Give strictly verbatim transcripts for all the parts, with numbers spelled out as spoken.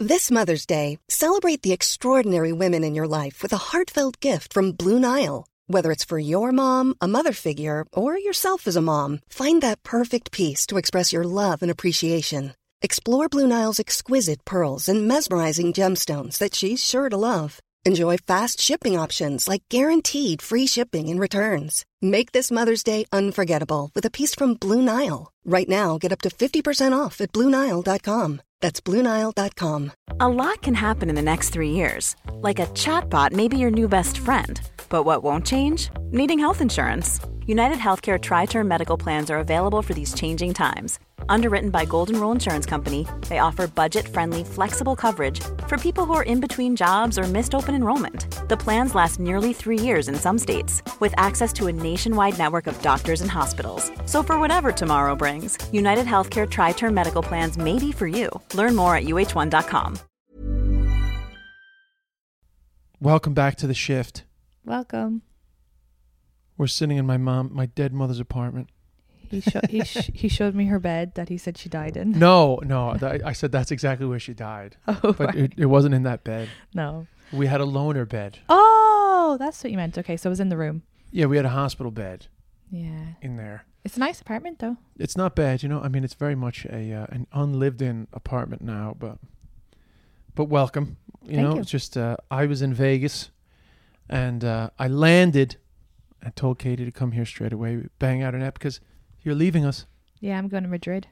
This Mother's Day, celebrate the extraordinary women in your life with a heartfelt gift from Blue Nile. Whether it's for your mom, a mother figure, or yourself as a mom, find that perfect piece to express your love and appreciation. Explore Blue Nile's exquisite pearls and mesmerizing gemstones that she's sure to love. Enjoy fast shipping options like guaranteed free shipping and returns. Make this Mother's Day unforgettable with a piece from Blue Nile. Right now, get up to fifty percent off at Blue Nile dot com. That's Blue Nile dot com. A lot can happen in the next three years. Like a chatbot may be your new best friend. But what won't change? Needing health insurance. United Healthcare Tri-Term Medical Plans are available for these changing times. Underwritten by Golden Rule Insurance Company, they offer budget-friendly, flexible coverage for people who are in between jobs or missed open enrollment. The plans last nearly three years in some states, with access to a nationwide network of doctors and hospitals. So for whatever tomorrow brings, United Healthcare Tri-Term Medical Plans may be for you. Learn more at U H one dot com. Welcome back to The Shift. Welcome. We're sitting in my mom, my dead mother's apartment. He, sho- he, sh- he showed me her bed that he said she died in. No, no. Th- I said that's exactly where she died. Oh, but right. it, it wasn't in that bed. No. We had a loaner bed. Oh, that's what you meant. Okay, so it was in the room. Yeah, we had a hospital bed. Yeah. In there. It's a nice apartment, though. It's not bad, you know. I mean, it's very much a uh, an unlived-in apartment now, but but welcome. You Thank know, you. it's just uh, I was in Vegas, and uh, I landed. I told Katie to come here straight away, bang out an app because you're leaving us. Yeah, I'm going to Madrid.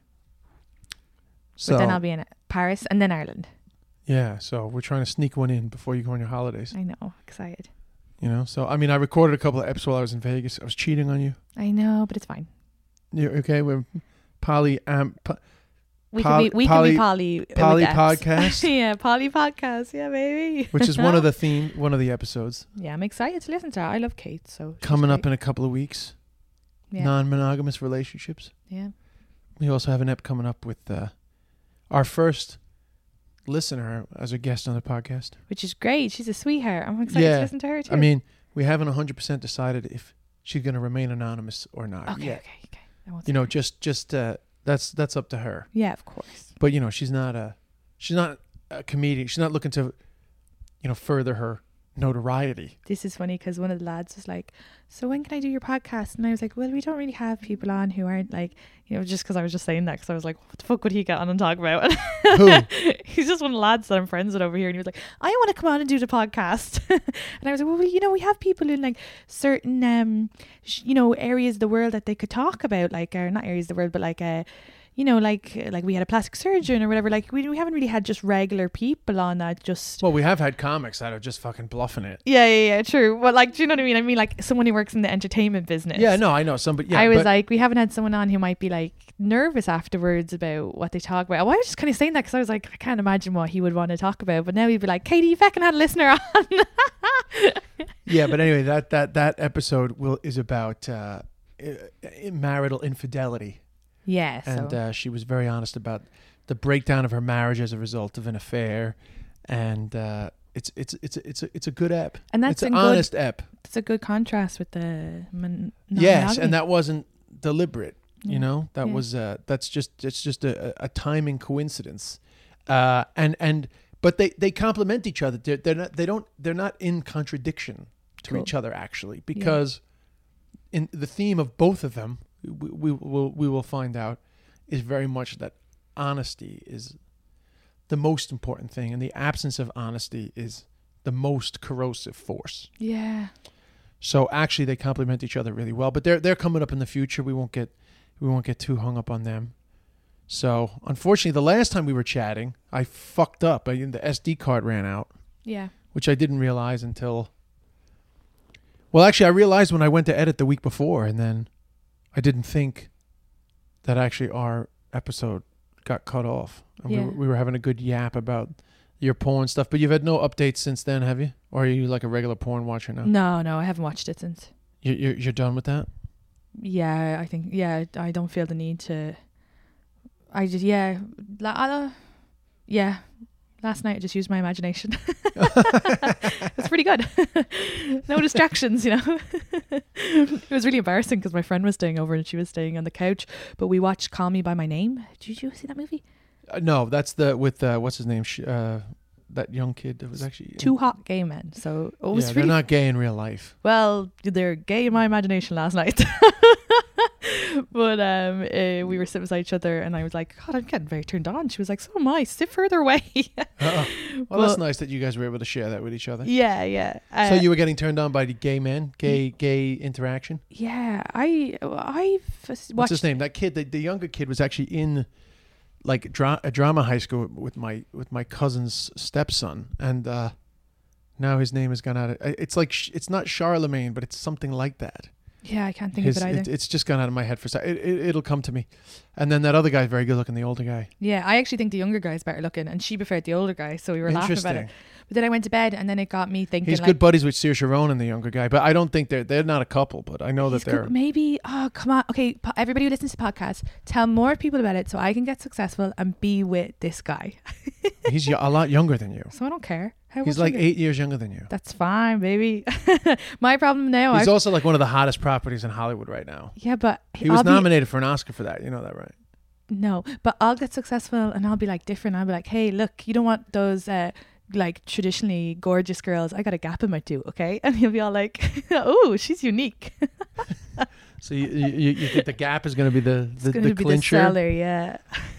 So But then I'll be in Paris and then Ireland. yeah, so we're trying to sneak one in before you go on your holidays. I know. Excited. You know, so I mean, I recorded a couple of episodes while I was in Vegas. I was cheating on you. I know, but it's fine. You're okay. We're poly um, po- We Poly- can be we poly- can be poly with poly X. podcast. Yeah, poly podcast. Yeah, baby. which is one of the theme, one of the episodes Yeah, I'm excited to listen to her. I love Kate, so she's coming up great. in a couple of weeks. yeah. Non-monogamous relationships. yeah. We also have an ep coming up with uh, our first listener as a guest on the podcast. Which is great. She's a sweetheart. I'm excited Yeah. to listen to her too. I mean, we haven't one hundred percent decided if she's going to remain anonymous or not okay, yet. okay, okay. I won't You say know, her. just just uh, that's that's up to her. Yeah, of course. But you know, she's not a she's not a comedian. She's not looking to, you know, further her notoriety. This is funny because one of the lads was like, so when can I do your podcast? And I was like, well, we don't really have people on who aren't like, you know, just because I was just saying that because I was like, what the fuck would he get on and talk about? Who? He's just one of the lads that I'm friends with over here. And he was like, I want to come on and do the podcast. And I was like, well, you know, we have people in like certain, um, sh- you know, areas of the world that they could talk about, like, or not areas of the world, but like, uh, you know, like like we had a plastic surgeon or whatever. Like we we haven't really had just regular people on that just. Well, we have had comics that are just fucking bluffing it. Yeah, yeah, yeah, true. But like, do you know what I mean? I mean, like someone who works in the entertainment business. Yeah, no, I know somebody. Yeah, I was but like, we haven't had someone on who might be like nervous afterwards about what they talk about. Well, I was just kind of saying that because I was like, I can't imagine what he would want to talk about. But now he'd be like, Katie, you fucking had a listener on. yeah, but anyway, that that that episode will is about uh, i- marital infidelity. Yeah, so And uh, she was very honest about the breakdown of her marriage as a result of an affair, and uh, it's it's it's it's a, it's a good ep. And that's it's an in good- honest ep. it's a good contrast with the mon- Yes, non-monogamy. and that wasn't deliberate. You Yeah. know, that Yeah. was uh, that's just it's just a, a timing coincidence, uh, and and but they they complement each other. They're, they're not they don't they're not in contradiction to Cool. each other actually, because in the theme of both of them, we, we will we will find out, is very much that honesty is the most important thing, and the absence of honesty is the most corrosive force. Yeah. So actually, they complement each other really well. But they're they're coming up in the future. We won't get we won't get too hung up on them. So unfortunately, the last time we were chatting, I fucked up. I, the S D card ran out, Yeah. which I didn't realize until. Well, actually, I realized when I went to edit the week before, and then I didn't think that actually our episode got cut off. And Yeah. we, were, we were having a good yap about your porn stuff, but you've had no updates since then, have you? Or are you like a regular porn watcher now? No, no, I haven't watched it since. You, you're, you're done with that? Yeah, I think, yeah, I don't feel the need to. I just, yeah. La, uh, yeah. Last night I just used my imagination. It's pretty good. No distractions, you know. It was really embarrassing because my friend was staying over and she was staying on the couch. But we watched Call Me by My Name. Did you see that movie? Uh, no, that's the with uh, what's his name? Sh- Uh, that young kid that was actually Two hot gay men. So it was yeah, really they're not gay in real life. well, they're gay in my imagination last night. But um, uh, we were sitting beside each other, and I was like, "God, I'm getting very turned on." She was like, "So am I. Sit further away." Uh-oh. Well, But- that's nice that you guys were able to share that with each other. Yeah, yeah. Uh, So you were getting turned on by the gay men, gay gay interaction. yeah, I I've watched. What's his name? That kid, the, the younger kid, was actually in like dra- a drama high school with my with my cousin's stepson, and uh, now his name has gone out. Of, it's like sh- it's not Charlemagne, but it's something like that. Yeah, I can't think His- of it either. it- it's just gone out of my head for a sec. It, it, it'll come to me. And then that other guy's very good looking, the older guy. Yeah, I actually think the younger guy's better looking, and she preferred the older guy, so we were laughing about it. Interesting. But then I went to bed, and then it got me thinking. He's like, good buddies with Saoirse Ronan, the younger guy, but I don't think they're they're not a couple. But I know that he's they're. good- maybe. Oh, come on. Okay, po- everybody who listens to podcasts, tell more people about it, so I can get successful and be with this guy. He's y- a lot younger than you. So I don't care. How He's much like younger- eight years younger than you. That's fine, baby. My problem now. He's I, also like one of the hottest properties in Hollywood right now. yeah, but He was I'll be- nominated for an Oscar for that. You know that, right? No, but I'll get successful and I'll be like different. I'll be like, hey, look, you don't want those uh, like traditionally gorgeous girls. I got a gap in my two, okay? And he'll be all like, oh, she's unique. So you you, you think the gap is going to be the It's the, going the to be the clincher? seller, yeah.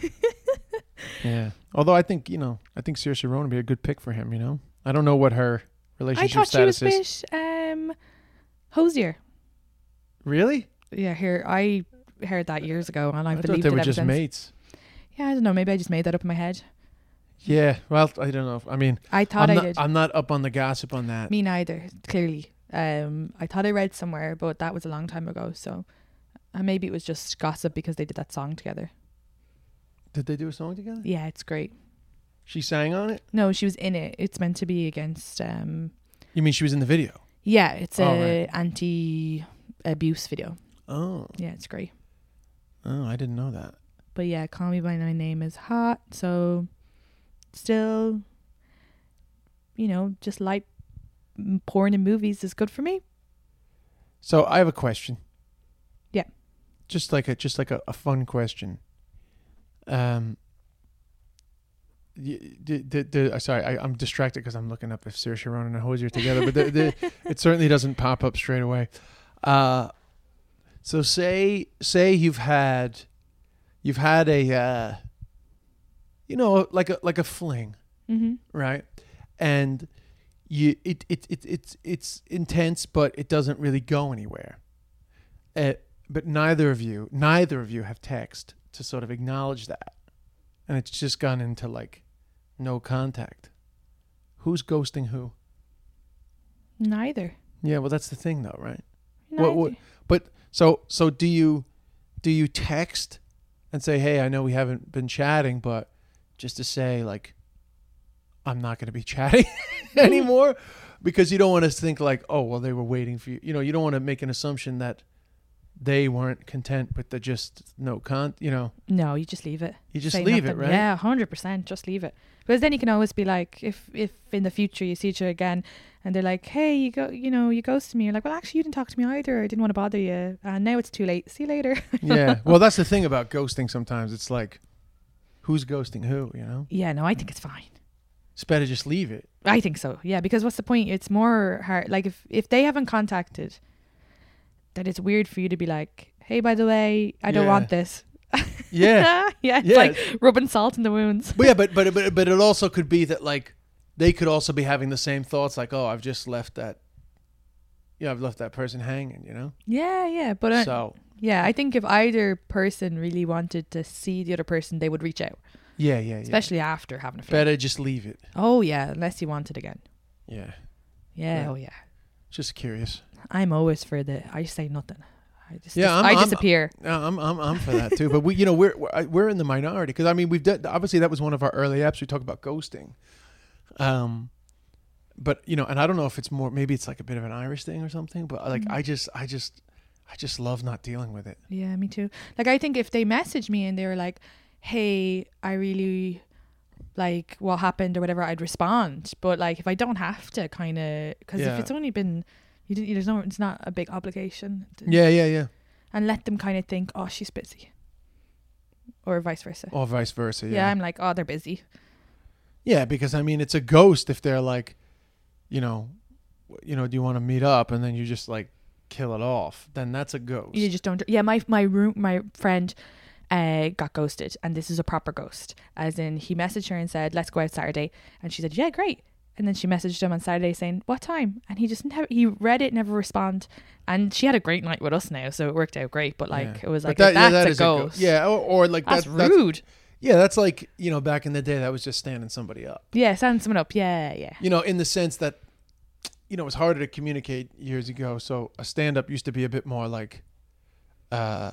Yeah. Although I think you know I think Saoirse Ronan would be a good pick for him. You know I don't know what her I relationship thought she was status a is. bit um, hosier. Really? Yeah, here I heard that years ago, and I, I thought believed they it were ever just since. mates. Yeah, I don't know. Maybe I just made that up in my head. Yeah. Well, I don't know. I mean, I thought I'm I not, did. I'm not up on the gossip on that. Me neither. Clearly, um, I thought I read somewhere, but that was a long time ago. So, uh, maybe it was just gossip because they did that song together. Did they do a song together? Yeah, it's great. She sang on it. No, she was in it. It's meant to be against. Um, You mean she was in the video? yeah, it's Oh, a right. anti-abuse video. Oh. Yeah, it's great. Oh, I didn't know that. But yeah, Call Me by My Name is hot. So, still, you know, just like m- porn and movies is good for me. So I have a question. Yeah. Just like a just like a, a fun question. Um. y- The, the, the, sorry, I, I'm distracted because I'm looking up if Saoirse Ronan and Hosier together, but the, the, it certainly doesn't pop up straight away. Uh, so say say you've had you've had a uh, you know like a like a fling, Mm-hmm. right? And you it, it, it it's it's intense, but it doesn't really go anywhere. Uh, but neither of you neither of you have text to sort of acknowledge that, and it's just gone into like no contact. Who's ghosting who? Neither. Yeah, well, that's the thing, though, right? Neither. What, what, but so so do you do you text and say, hey, I know we haven't been chatting, but just to say like I'm not going to be chatting anymore, because you don't want to think like, oh, well, they were waiting for you. You know, you don't want to make an assumption that they weren't content with the just no con. You know, No, you just leave it. you just Say leave nothing. it, right? Yeah, hundred percent. Just leave it. Because then you can always be like, if if in the future you see each other again, and they're like, hey, you go, you know, you ghosted me. You're like, well, actually, you didn't talk to me either. I didn't want to bother you, and now it's too late. See you later. Yeah. Well, that's the thing about ghosting. Sometimes it's like, who's ghosting who? You know, Yeah, no, I think it's fine. it's better just leave it. I think so. Yeah, because what's the point? It's more hard. Like if if they haven't contacted, then it's weird for you to be like, hey, by the way, I don't Yeah. want this. Yeah. yeah, it's Yeah. like rubbing salt in the wounds. But yeah, but but but but it also could be that like they could also be having the same thoughts, like, oh, I've just left that, yeah, I've left that person hanging, you know. Yeah, yeah, but uh, So yeah, I think if either person really wanted to see the other person, they would reach out, yeah, yeah, yeah. especially after having a fling. Better just leave it. Oh yeah, unless you want it again. Yeah, Yeah, Yeah. oh yeah. just curious. I'm always for the. I say nothing. I just. Yeah, dis- I'm- I I'm- disappear. No, I'm I'm I'm for that too. But we, you know, we're we're, we're in the minority because I mean we've done obviously that was one of our early apps. We talk about ghosting. Um, but you know, and I don't know if it's more maybe it's like a bit of an Irish thing or something. But like Mm. I just I just I just love not dealing with it. Yeah, me too. Like I think if they message me and they were like, "Hey, I really like what happened" or whatever, I'd respond. But like if I don't have to, kind of, because Yeah. if it's only been, you didn't, there's no, it's not a big obligation. to- Yeah, yeah, yeah. And let them kind of think, "Oh, she's busy." or vice versa. Or vice versa. Yeah. Yeah. I'm like, oh, they're busy. Yeah, because I mean, it's a ghost if they're like, you know, you know, do you want to meet up, and then you just like kill it off? Then that's a ghost. You just don't. Yeah, my my room, my friend, uh, got ghosted, and this is a proper ghost. As in, he messaged her and said, "Let's go out Saturday," and she said, "Yeah, great." And then she messaged him on Saturday saying, "What time?" And he just never. He read it, never respond. And she had a great night with us now, so it worked out great. But like, Yeah. it was But like, that- yeah, that's that a is ghost. go- yeah, or, or like that's that, rude. That's, yeah, that's like, you know, back in the day, that was just standing somebody up. Yeah, stand someone up. Yeah, yeah. You know, in the sense that, you know, it was harder to communicate years ago. So a stand-up used to be a bit more like, uh,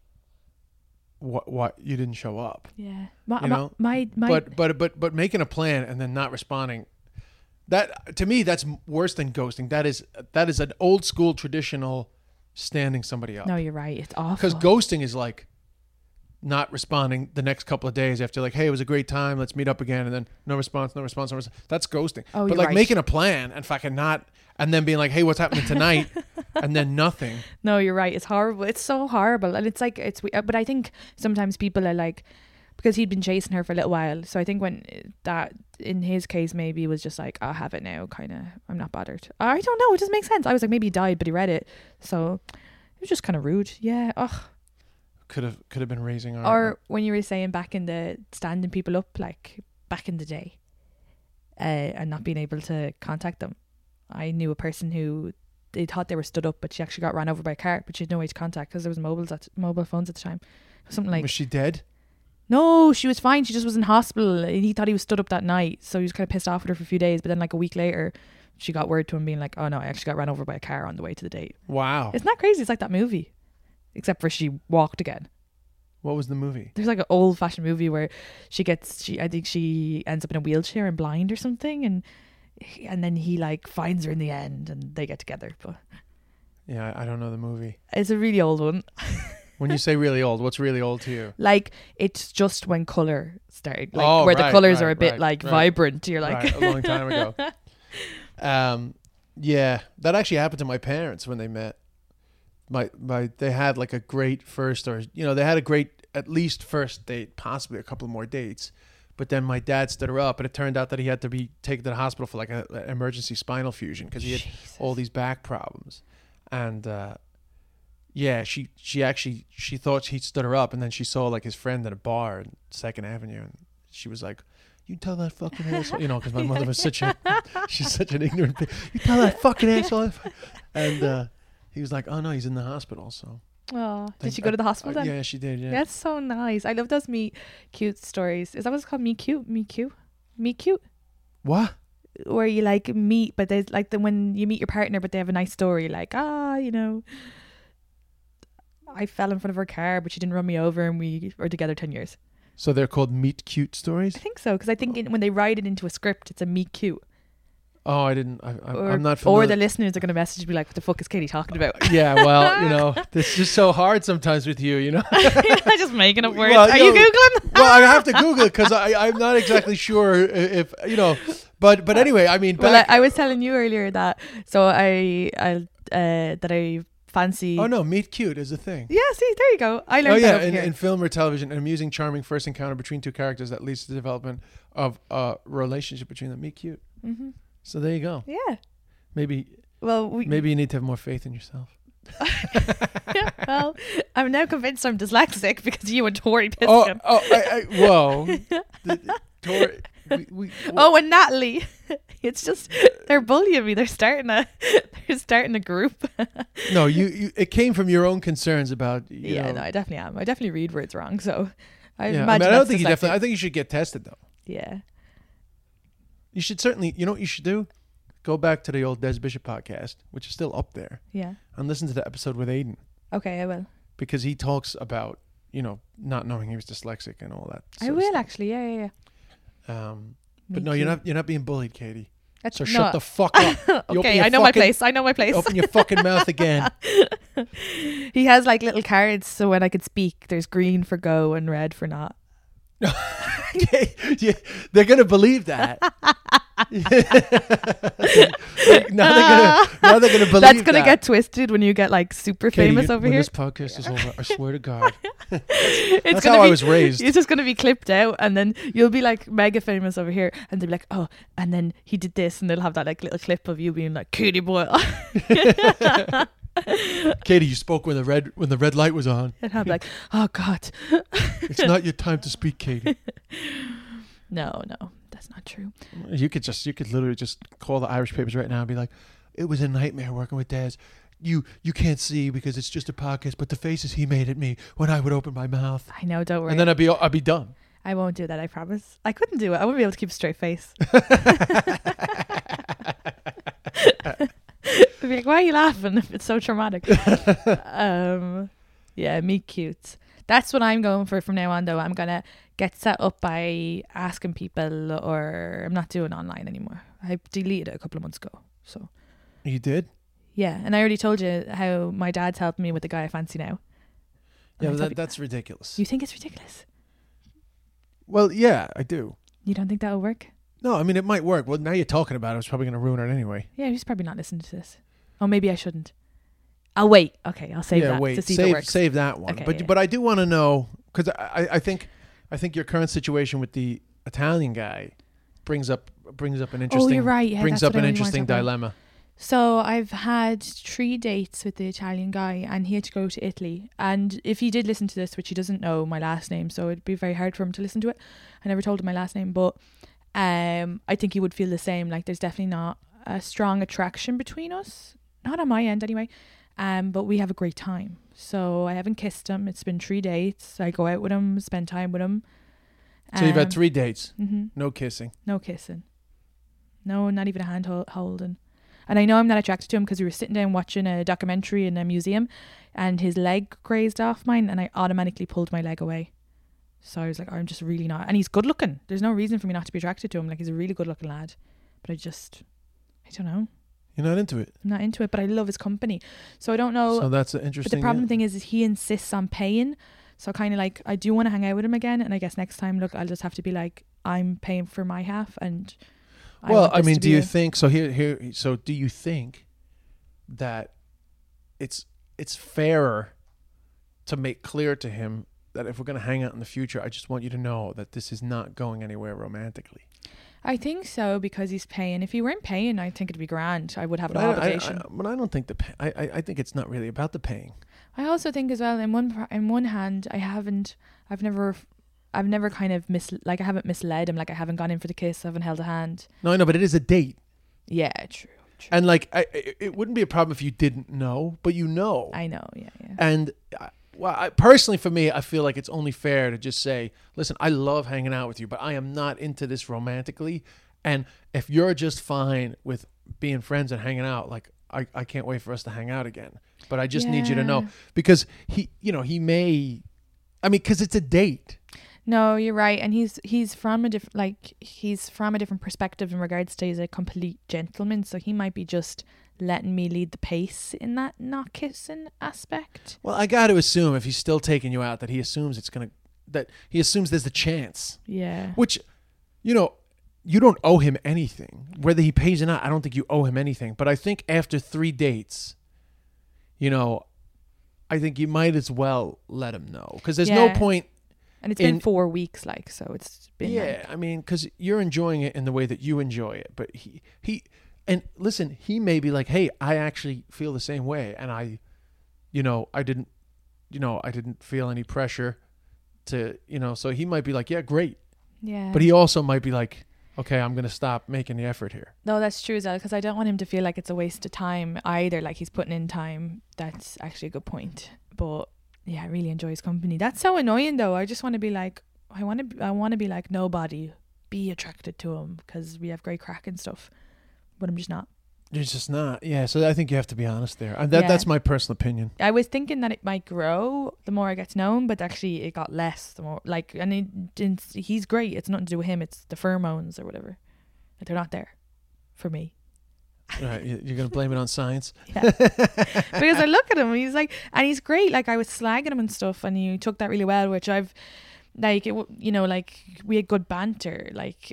what what you didn't show up. Yeah. My, You my, know? my, my, But but but but making a plan and then not responding, that to me that's worse than ghosting. That is that is an old school traditional standing somebody up. no, you're right. It's awful. Because ghosting is like not responding the next couple of days after, like, hey, it was a great time, let's meet up again, and then no response, no response, no response. That's ghosting. Oh, but you're like right. making a plan and fucking not, and then being like, hey, what's happening tonight, and then nothing. No, you're right. It's horrible. It's so horrible. And it's like, it's, we- but I think sometimes people are like, because he'd been chasing her for a little while. So I think when that, in his case, maybe it was just like, I'll have it now, kind of, I'm not bothered. I don't know. It doesn't make sense. I was like, maybe he died, but he read it. So it was just kind of rude. Yeah. Ugh. Could have could have been raising our. Or when you were saying back in the standing people up, like back in the day, uh, and not being able to contact them. I knew a person who they thought they were stood up, but she actually got run over by a car, but she had no way to contact because there was mobiles at mobile phones at the time. Something like, was she dead? no, she was fine. She just was in hospital, and he thought he was stood up that night, so he was kind of pissed off with her for a few days. But then, like a week later, she got word to him being like, "Oh no, I actually got run over by a car on the way to the date." Wow. Isn't that crazy? It's like that movie, except for she walked again. What was the movie? There's like an old fashioned movie where she gets, she I think she ends up in a wheelchair and blind or something, and and then he like finds her in the end, and they get together. But Yeah, I I don't know the movie. it's a really old one. When you say really old, what's really old to you? Like it's just when color started, like Oh, where the right, colors right, are a bit right, like right. vibrant. You're like, Right, a long time ago. Um, yeah, that actually happened to my parents when they met. My my, they had like a great first, or you know, they had a great at least first date, possibly a couple more dates. But then my dad stood her up, and it turned out that he had to be taken to the hospital for like an emergency spinal fusion because he had Jesus. all these back problems. And uh, yeah, she she actually she thought he stood her up, and then she saw like his friend at a bar in Second Avenue, and she was like, "You tell that fucking asshole," you know, because my mother was such a she's such an ignorant bitch. "You tell that fucking asshole," and uh, he was like, "Oh no, he's in the hospital." So oh, did Thank- she go to the hospital uh, then? yeah, she did. Yeah. That's so nice. I love those meet cute stories. Is that what it's called? Meet cute? Meet cute? Meet cute? What? Where you like meet, but there's like the when you meet your partner, but they have a nice story, like, ah, you know, I fell in front of her car, but she didn't run me over, and we were together ten years. So they're called meet cute stories. I think so, because I think in, when they write it into a script, it's a meet cute. Oh, I didn't. I, I, Or, I'm not or familiar. the listeners are going to message me like, what the fuck is Katie talking about? Yeah, well, you know, it's just so hard sometimes with you, you know. I'm just making up words. Well, Are you you know, Googling? Well, I have to Google it because I'm not exactly sure if, you know, but but anyway, I mean, Well, back, I, I was telling you earlier that, so I, I uh, that I fancy. oh no, meet cute is a thing. Yeah, see, there you go. I learned Oh that yeah, over in, here. in film or television, an amusing, charming first encounter between two characters that leads to the development of a relationship between them. Meet cute. Mm-hmm. So there you go. Yeah. Maybe Well, we, maybe you need to have more faith in yourself. well, I'm now convinced I'm dyslexic because you and Tori pissed Oh, him. oh, I, I, whoa. The- Tori, we, we, Oh, and Natalie. It's just they're bullying me. They're starting a they're starting a group. no, you, you. It came from your own concerns about. You yeah, know, no, I definitely am. I definitely read words wrong. So I yeah, I, imagine mean, I don't that's think you dyslexic. definitely. I think you should get tested though. Yeah. You should certainly. You know what you should do? Go back to the old Des Bishop podcast, which is still up there, Yeah. and listen to the episode with Aiden Okay, I will. because he talks about you know not knowing he was dyslexic and all that. I sort of will stuff. actually. Yeah, yeah, yeah. Um, but Me no, you're too. not. You're not being bullied, Katie. That's, So no. shut the fuck up. You open Okay, your I know my fucking- place. I know my place. Open your fucking mouth again. He has like little cards, so when I could speak, there's green for go and red for not. yeah, yeah, they're gonna believe that. Like, now they're gonna, now they're gonna believe That's gonna that. get twisted when you get like super Katie, famous you- over when here. this podcast is over, I swear to God. It's That's gonna how be, I was raised. It's just gonna be clipped out, and then you'll be like mega famous over here, and they'll be like, oh, and then he did this, and they'll have that like little clip of you being like, Katie boy. Katie, you spoke when the red when the red light was on. And I'll be like, oh God. It's not your time to speak, Katie. No, no, that's not true. You could just you could literally just call the Irish papers right now and be like, it was a nightmare working with Des. You you can't see because it's just a podcast, but the faces he made at me when I would open my mouth. I know, don't worry. And then I'd be I'd be done. I won't do that, I promise. I couldn't do it. I wouldn't be able to keep a straight face. I'd be like, why are you laughing if it's so traumatic? um, yeah, meet cute. That's what I'm going for from now on, though. I'm going to get set up by asking people, or I'm not doing online anymore. I deleted it a couple of months ago. So You did? yeah, and I already told you how my dad's helping me with the guy I fancy now. Yeah, And I but thought that, we- that's ridiculous. You think it's ridiculous? Well, yeah, I do. You don't think that'll work? No, I mean, it might work. Well, now you're talking about it. It's probably going to ruin it anyway. Yeah, he's probably not listening to this. Oh, maybe I shouldn't. I'll wait. Okay, I'll save yeah, that wait, to see if it save works. save that one. Okay, but yeah. but I do want to know, because I, I think I think your current situation with the Italian guy brings up brings up an interesting Oh, you're right. Yeah, brings that's up what an I really wanted to interesting talk about. dilemma. So I've had three dates with the Italian guy, and he had to go to Italy. And if he did listen to this, which he doesn't know my last name, so it'd be very hard for him to listen to it. I never told him my last name, but um, I think he would feel the same. Like, there's definitely not a strong attraction between us, not on my end anyway. Um, but we have a great time. So I haven't kissed him. It's been three dates. I go out with him, spend time with him. So you've had Um, three dates, Mm-hmm. no kissing. No kissing. No, not even a hand hol- holding. And I know I'm not attracted to him because we were sitting down watching a documentary in a museum, and his leg grazed off mine, and I automatically pulled my leg away. So I was like, I'm just really not. And he's good looking. There's no reason for me not to be attracted to him. Like, he's a really good looking lad. But I just, I don't know. You're not into it. I'm not into it, but I love his company. So I don't know. So that's an But interesting. the problem yeah. thing is, is he insists on paying. So kind of like, I do want to hang out with him again. And I guess next time, look, I'll just have to be like, I'm paying for my half. And I Well, want I this mean, to do be you a- think so? Here, here. So, do you think that it's it's fairer to make clear to him that if we're going to hang out in the future, I just want you to know that this is not going anywhere romantically? I think so, because he's paying. If he weren't paying, I think it'd be grand. I would have But no I, I, obligation. I, but I don't think the. Pay, I, I I think it's not really about the paying. I also think as well, in one par- in one hand, I haven't, I've never, I've never kind of mis like I haven't misled him. Like, I haven't gone in for the kiss, I haven't held a hand. No, I know, but it is a date, Yeah, true. true. and like, I, it, it wouldn't be a problem if you didn't know, but you know. I know. Yeah, yeah. And I- well, I, personally, for me, I feel like it's only fair to just say, listen, I love hanging out with you, but I am not into this romantically. And if you're just fine with being friends and hanging out, like, I, I can't wait for us to hang out again. But I just need you to know, Yeah. because he, you know, he may, I mean, because it's a date. No, you're right. And he's he's from a different like he's from a different perspective in regards to he's a complete gentleman. So he might be just letting me lead the pace in that not kissing aspect. Well, I got to assume if he's still taking you out, that he assumes it's going to, that he assumes there's a chance, Yeah. which, you know, you don't owe him anything. Whether he pays or not, I don't think you owe him anything. But I think after three dates, you know, I think you might as well let him know. Because there's no Yeah. point. And it's in- been four weeks, like, so it's been Yeah, like, I mean, because you're enjoying it in the way that you enjoy it. But he, he, and listen, he may be like, hey, I actually feel the same way. And I, you know, I didn't, you know, I didn't feel any pressure to, you know, so he might be like, yeah, great. yeah. But he also might be like, okay, I'm going to stop making the effort here. No, that's true, Zell, because I don't want him to feel like it's a waste of time either. Like, he's putting in time. That's actually a good point. But yeah, I really enjoy his company. That's so annoying, though. I just want to be like, I want to, I want to be like, nobody be attracted to him because we have great crack and stuff. But I'm just not. You're just not. Yeah, so I think you have to be honest there. And that Yeah. that's my personal opinion. I was thinking that it might grow the more I get to know him, but actually it got less the more, like, and it didn't, he's great. It's nothing to do with him. It's the pheromones or whatever. Like, they're not there for me. Right, you- you're going to blame it on science? Yeah. Because I look at him, he's like, and he's great. Like, I was slagging him and stuff, and you took that really well, which I've, like, it, w- you know, like, we had good banter. Like,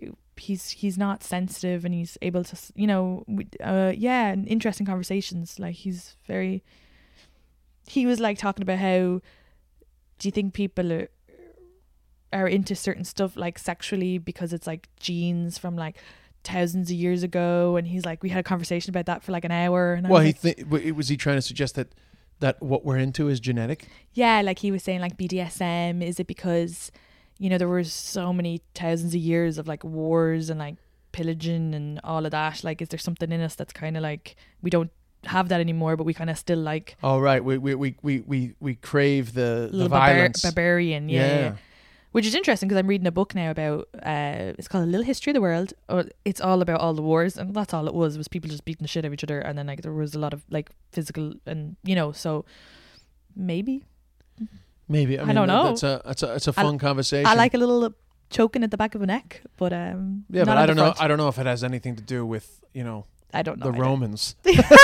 he's he's not sensitive, and he's able to, you know, uh, yeah, and interesting conversations. Like he's very. He was like talking about how, do you think people are, are into certain stuff like sexually because it's like genes from like thousands of years ago? And he's like, we had a conversation about that for like an hour. And I well, was he like, th- was he trying to suggest that that what we're into is genetic? yeah, like he was saying like B D S M, is it because, you know, there were so many thousands of years of like wars and like pillaging and all of that? Like, is there something in us that's kind of like, we don't have that anymore, but we kind of still like, oh right, we we we we we, we crave the, the little barbar- violence. barbarian, yeah, Yeah. yeah. Which is interesting because I'm reading a book now about uh it's called A Little History of the World. Or it's all about all the wars, and that's all it was was people just beating the shit out of each other, and then like there was a lot of like physical, and you know, so maybe Maybe I, I mean, don't know. That's a that's a it's a fun conversation. I like a little choking at the back of a neck, but um yeah, not but on I don't the know. front. I don't know if it has anything to do with, you know, I don't know the either. Romans.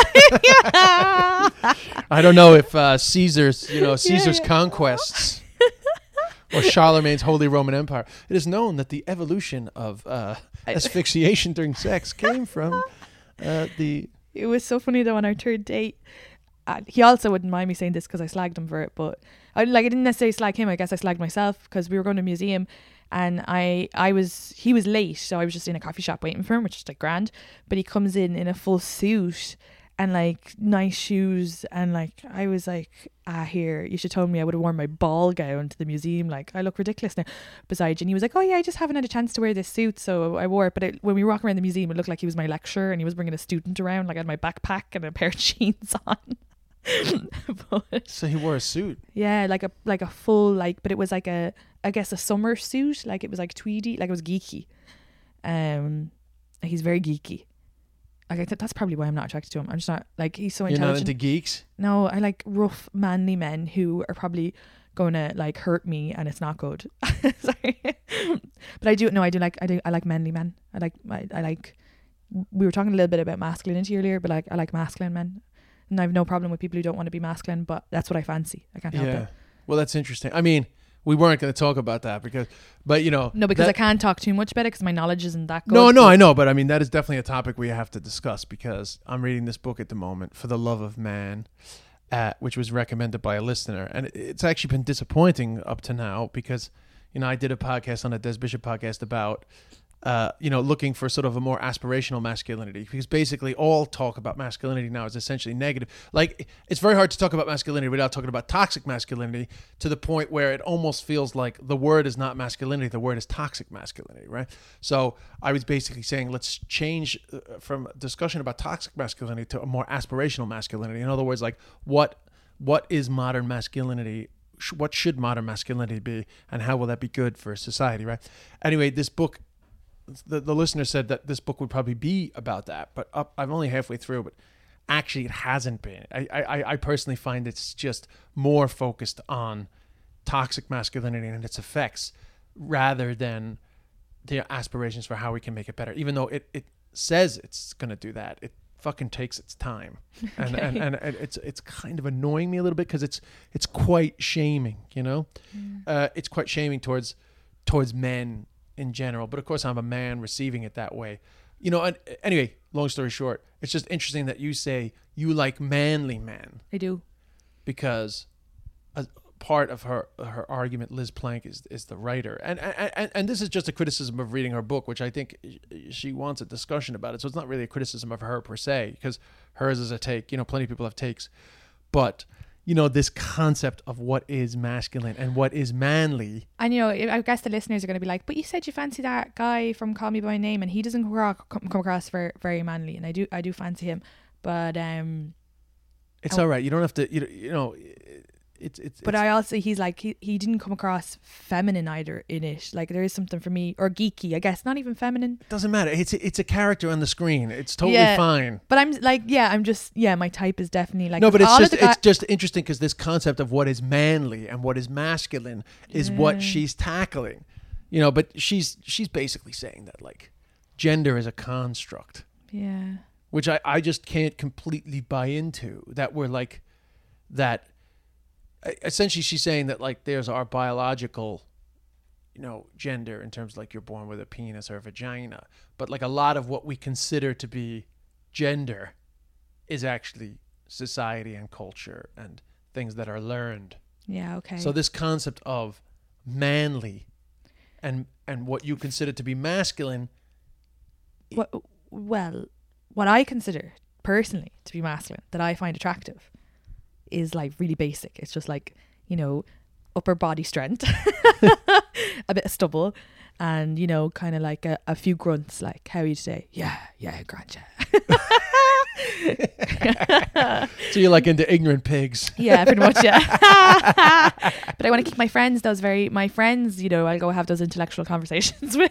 I don't know if uh, Caesar's, you know, Caesar's yeah. conquests or Charlemagne's Holy Roman Empire. It is known that the evolution of uh, asphyxiation during sex came from uh, the. It was so funny though on our third date. Uh, he also wouldn't mind me saying this because I slagged him for it, but I like I didn't necessarily slag him. I guess I slagged myself because we were going to a museum, and I I was he was late, so I was just in a coffee shop waiting for him, which is like grand. But he comes in in a full suit and like nice shoes, and like I was like, ah, here, you should told me I would have worn my ball gown to the museum. Like I look ridiculous now beside you. And he was like, oh yeah, I just haven't had a chance to wear this suit, so I wore it. But it, when we were walking around the museum, it looked like he was my lecturer, and he was bringing a student around. Like I had my backpack and a pair of jeans on. But So he wore a suit. yeah, like a like a full like, but it was like a I guess a summer suit. Like it was like tweedy, like it was geeky. Um, he's very geeky. Like I think that's probably why I'm not attracted to him. I'm just not like he's so You're not intelligent. into geeks. No, I like rough, manly men who are probably going to like hurt me, and it's not good. Sorry, but I do no, I do like I do I like manly men. I like I, I like. We were talking a little bit about masculinity earlier, but like I like masculine men. And I have no problem with people who don't want to be masculine, but that's what I fancy. I can't help Yeah. it. Well, that's interesting. I mean, we weren't going to talk about that because, but you know, No, because that- I can't talk too much about it because my knowledge isn't that good. No, no, but- I know, but I mean that is definitely a topic we have to discuss because I'm reading this book at the moment, For the Love of Man, uh, which was recommended by a listener, and it's actually been disappointing up to now because, you know, I did a podcast on a Des Bishop podcast about, uh, you know, looking for sort of a more aspirational masculinity because basically all talk about masculinity now is essentially negative. Like it's very hard to talk about masculinity without talking about toxic masculinity to the point where it almost feels like the word is not masculinity, the word is toxic masculinity, right? So I was basically saying let's change uh, from discussion about toxic masculinity to a more aspirational masculinity. In other words, like what what is modern masculinity? What should modern masculinity be, and how will that be good for society, right? Anyway, this book. The, the listener said that this book would probably be about that, but up, I'm only halfway through, but actually it hasn't been. I, I, I personally find it's just more focused on toxic masculinity and its effects rather than the aspirations for how we can make it better. Even though it, it says it's going to do that, it fucking takes its time. And, Okay. and, and, and it's it's kind of annoying me a little bit because it's it's quite shaming, you know? Mm. Uh, it's quite shaming towards towards men in general, but of course I'm a man receiving it that way, you know. And anyway, long story short, it's just interesting that you say you like manly men I do. because a part of her her argument, Liz Plank, is is the writer, and and and this is just a criticism of reading her book, which I think she wants a discussion about it. So it's not really a criticism of her per se, because hers is a take. You know, plenty of people have takes, but you know, this concept of what is masculine and what is manly. And you know, I guess the listeners are going to be like, but you said you fancy that guy from Call Me by Name, and he doesn't come across, come across very, very manly, and I do, I do fancy him, but um, It's Oh. all right. You don't have to. You you know, it's it's. but it's, I also he like he, he didn't come across feminine either in it. Like there is something for me, or geeky, I guess, not even feminine. It doesn't matter. It's it's a character on the screen. It's totally Yeah. fine. But I'm like, yeah, I'm just yeah, my type is definitely like No, but it's all just of the guy- it's just interesting because this concept of what is manly and what is masculine is Yeah. what she's tackling, you know. But she's she's basically saying that like gender is a construct, yeah. which I I just can't completely buy into. That we're like that. Essentially, she's saying that like there's our biological, you know, gender in terms of like you're born with a penis or a vagina, but like a lot of what we consider to be gender is actually society and culture and things that are learned. Yeah, okay. So this concept of manly and and what you consider to be masculine. What, well, what I consider personally to be masculine, that I find attractive, is like really basic. It's just like, you know, upper body strength, a bit of stubble, and, you know, kind of like a, a few grunts, like, how are you today? Yeah, yeah, grand, yeah. So you're like into ignorant pigs. Yeah, pretty much, yeah. But I want to keep my friends, those very, my friends, you know, I'll go have those intellectual conversations with.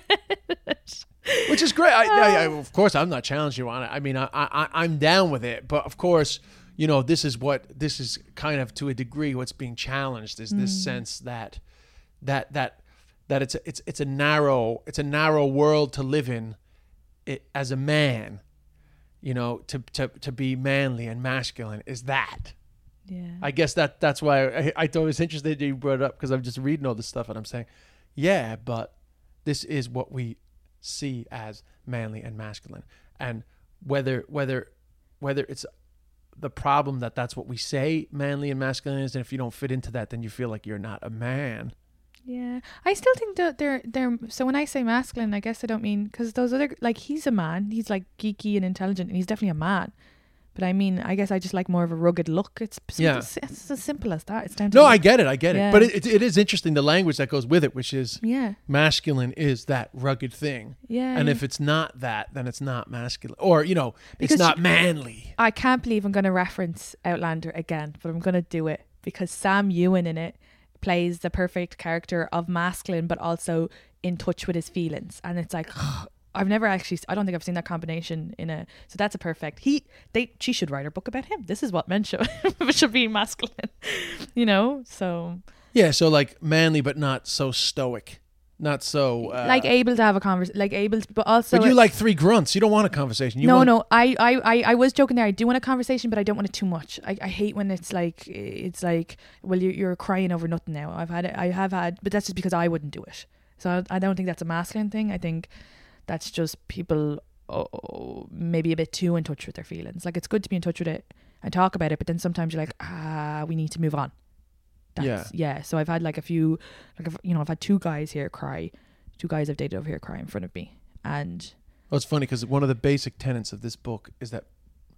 Which is great. I, I, I, of course, I'm not challenging you on it. I mean, I, I, I'm down with it. But of course, you know, this is what, this is kind of to a degree what's being challenged is this mm. sense that, that, that, that it's, a, it's, it's a narrow, it's a narrow world to live in it, as a man, you know, to, to, to be manly and masculine is that. Yeah. I guess that, that's why I, I thought it was interesting that you brought it up, because I'm just reading all this stuff and I'm saying, yeah, but this is what we see as manly and masculine, and whether whether whether it's the problem that that's what we say manly and masculine is, and if you don't fit into that, then you feel like you're not a man. Yeah, I still think that they're they're so when I say masculine, I guess I don't mean, because those other, like, he's a man, he's like geeky and intelligent, and he's definitely a man. But I mean, I guess I just like more of a rugged look. It's, yeah. it's, it's as simple as that. It's down to no, look. I get it, I get yeah. it. But it, it it is interesting, the language that goes with it, which is yeah. masculine is that rugged thing. Yeah. And yeah. if it's not that, then it's not masculine, or you know, because it's not manly. I can't believe I'm going to reference Outlander again, but I'm going to do it because Sam Ewan in it plays the perfect character of masculine, but also in touch with his feelings, and it's like. I've never actually, I don't think I've seen that combination in a, so that's a perfect, he, they, she should write a book about him. This is what men should, should be masculine, you know, so. Yeah, so like manly, but not so stoic, not so. Uh, like able to have a conversation, like able to, but also. But you like three grunts, you don't want a conversation. You no, want- no, I, I, I, I was joking there. I do want a conversation, but I don't want it too much. I, I hate when it's like, it's like, well, you're, you're crying over nothing now. I've had it, I have had, but that's just because I wouldn't do it. So I, I don't think that's a masculine thing. I think that's just people oh, maybe a bit too in touch with their feelings. Like, it's good to be in touch with it and talk about it, but then sometimes you're like, ah, we need to move on. That's, yeah. Yeah. So I've had like a few, like, you know, I've had two guys here cry, two guys I've dated over here cry in front of me. And. Well, it's funny because one of the basic tenets of this book is that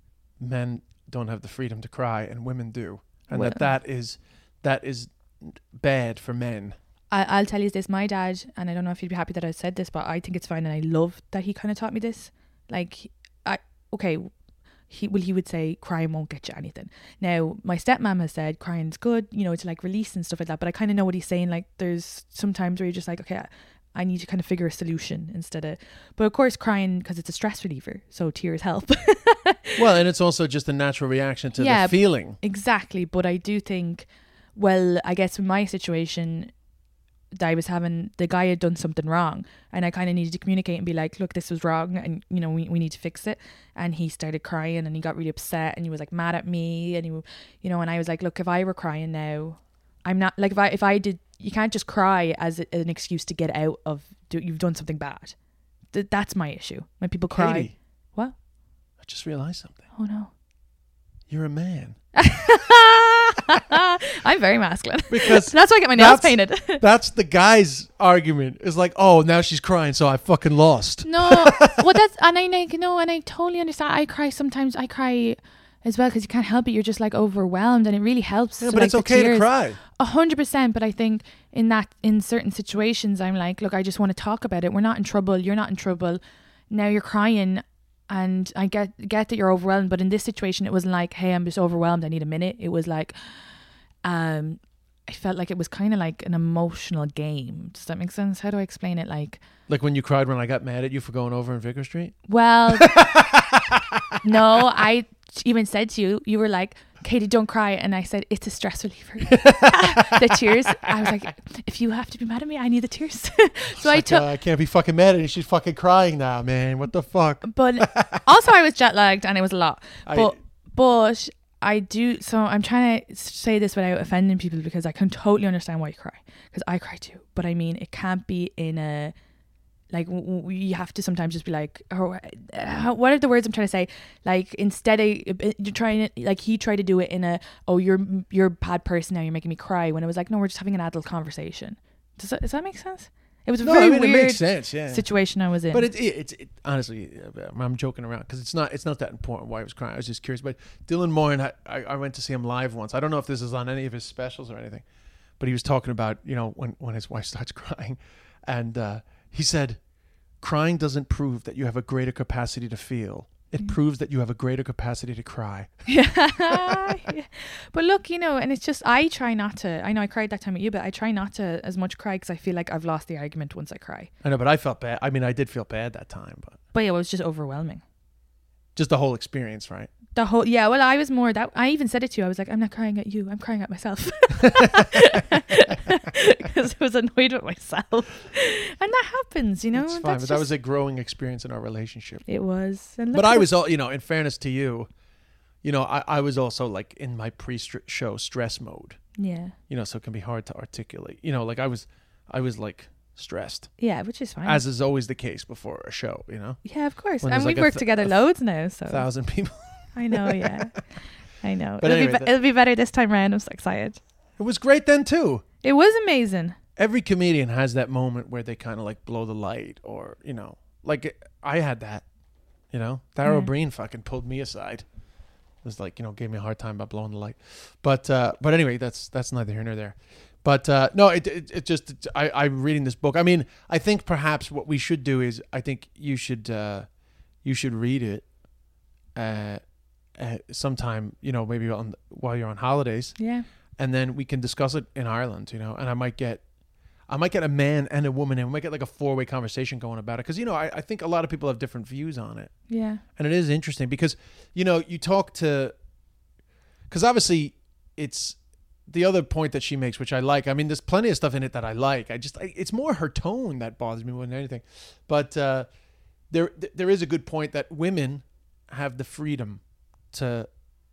men don't have the freedom to cry and women do. And well, that that is, that is bad for men. I'll tell you this, my dad, and I don't know if you'd be happy that I said this, but I think it's fine, and I love that he kind of taught me this. Like, I okay, he well he would say crying won't get you anything. Now, my stepmom has said crying's good, you know, to like release and stuff like that, but I kind of know what he's saying. Like, there's sometimes where you're just like, okay, I need to kind of figure a solution instead of, but of course crying, because it's a stress reliever, so tears help. Well, and it's also just a natural reaction to yeah, the feeling. Exactly, but I do think, well, I guess in my situation, that I was having, the guy had done something wrong, and I kind of needed to communicate and be like, look, this was wrong, and you know, we, we need to fix it. And he started crying, and he got really upset, and he was like mad at me, and he, you know, and I was like, look, if I were crying now, I'm not, like, if I if I did, you can't just cry as a, an excuse to get out of, do, you've done something bad. Th- that's my issue, when people cry. Katie, what? I just realized something. Oh no. You're a man. I'm very masculine. Because that's why I get my nails painted. That's the guy's argument. It's like, oh, now she's crying, so I fucking lost. No, well, that's, and I like, no, and I totally understand. I cry sometimes. I cry as well because you can't help it. You're just like overwhelmed, and it really helps. Yeah, to, but like, it's okay to cry. A hundred percent. But I think in that, in certain situations, I'm like, look, I just want to talk about it. We're not in trouble. You're not in trouble. Now you're crying. And I get get that you're overwhelmed, but in this situation, it wasn't like, hey, I'm just overwhelmed, I need a minute. It was like, um, I felt like it was kind of like an emotional game. Does that make sense? How do I explain it? Like, like when you cried when I got mad at you for going over in Vicar Street? Well, no, I even said to you, you were like, Katie, don't cry. And I said, it's a stress reliever. The tears. I was like, if you have to be mad at me, I need the tears. So I like, took. Uh, I can't be fucking mad at her. She's fucking crying now, man. What the fuck? But also, I was jet lagged, and it was a lot. I, but but I do. So I'm trying to say this without offending people because I can totally understand why you cry. Because I cry too. But I mean, it can't be in a, like, w- w- you have to sometimes just be like, oh, uh, what are the words I'm trying to say? Like, instead of you're trying to, like, he tried to do it in a, oh, you're you're a bad person now, you're making me cry. When it was like, no, we're just having an adult conversation. Does that, does that make sense? It was a No, very I mean, weird it makes sense, yeah. situation I was in. But it, it, it's it, honestly, I'm joking around because it's not it's not that important why I was crying. I was just curious. But Dylan Moran, I, I went to see him live once. I don't know if this is on any of his specials or anything, but he was talking about, you know, when, when his wife starts crying. And uh, he said, crying doesn't prove that you have a greater capacity to feel. It mm. proves that you have a greater capacity to cry. Yeah. Yeah. But look, you know, and it's just, I try not to, I know I cried that time at you, but I try not to as much cry because I feel like I've lost the argument once I cry. I know, but I felt bad. I mean, I did feel bad that time. But, but yeah, it was just overwhelming. Just the whole experience, right? The whole, yeah, well, I was more that, I even said it to you. I was like, I'm not crying at you. I'm crying at myself. Because I was annoyed with myself. And that happens, you know? It's fine, That's but that was a growing experience in our relationship. It was. And but I was, all, you know, in fairness to you, you know, I, I was also like in my pre-show stress mode. Yeah. You know, so it can be hard to articulate. You know, like I was, I was like stressed. Yeah, which is fine. As is always the case before a show, you know? Yeah, of course. When And we've like worked th- together loads now, so. Thousand people. I know, yeah. I know. But it'll, anyway, be be- it'll be better this time around. I'm so excited. It was great then too. It was amazing. Every comedian has that moment where they kind of like blow the light or, you know, like I had that, you know, Dara Yeah. O'Brien fucking pulled me aside. It was like, you know, gave me a hard time about blowing the light. But, uh, but anyway, that's, that's neither here nor there. But, uh, no, it, it, it just, it, I, I'm reading this book. I mean, I think perhaps what we should do is I think you should, uh, you should read it, uh, uh sometime, you know, maybe on, while you're on holidays. Yeah. And then we can discuss it in Ireland, you know, and I might get, I might get a man and a woman, and we might get like a four-way conversation going about it. Because, you know, I, I think a lot of people have different views on it. Yeah. And it is interesting because, you know, you talk to, because obviously it's the other point that she makes, which I like. I mean, there's plenty of stuff in it that I like. I just, I, it's more her tone that bothers me more than anything. But uh, there, there is a good point that women have the freedom to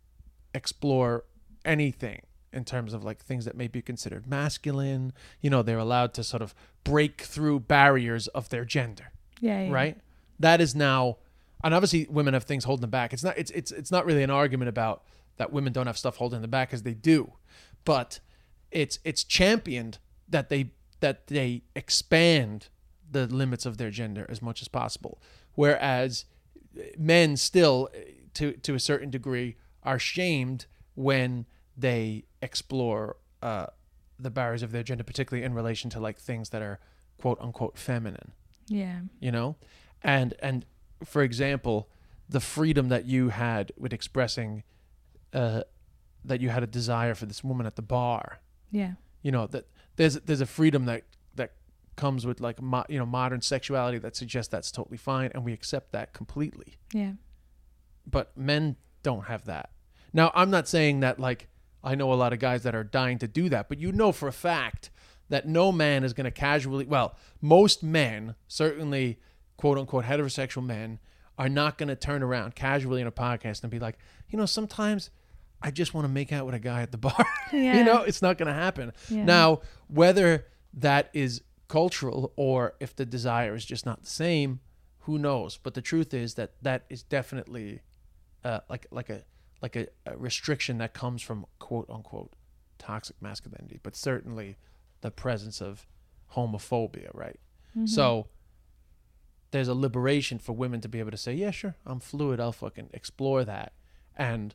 explore anything. In terms of like things that may be considered masculine, you know, they're allowed to sort of break through barriers of their gender. Yeah, yeah. Right? That is now, and obviously women have things holding them back. It's not, it's, it's, it's not really an argument about that women don't have stuff holding them back, because they do, but it's, it's championed that they, that they expand the limits of their gender as much as possible. Whereas men still, to, to a certain degree, are shamed when they explore uh, the barriers of their gender, particularly in relation to like things that are quote unquote feminine. Yeah. You know? And, and for example, the freedom that you had with expressing uh, that you had a desire for this woman at the bar. Yeah. You know, that there's, there's a freedom that, that comes with like, mo- you know, modern sexuality that suggests that's totally fine. And we accept that completely. Yeah. But men don't have that. Now, I'm not saying that like, I know a lot of guys that are dying to do that, but you know for a fact that no man is going to casually, well, most men, certainly quote unquote heterosexual men, are not going to turn around casually in a podcast and be like, you know, sometimes I just want to make out with a guy at the bar. Yeah. You know, it's not going to happen. Yeah. Now, whether that is cultural or if the desire is just not the same, who knows? But the truth is that that is definitely uh, like like a like a, a restriction that comes from quote unquote toxic masculinity, but certainly the presence of homophobia, right? Mm-hmm. So there's a liberation for women to be able to say, yeah, sure, I'm fluid, I'll fucking explore that. And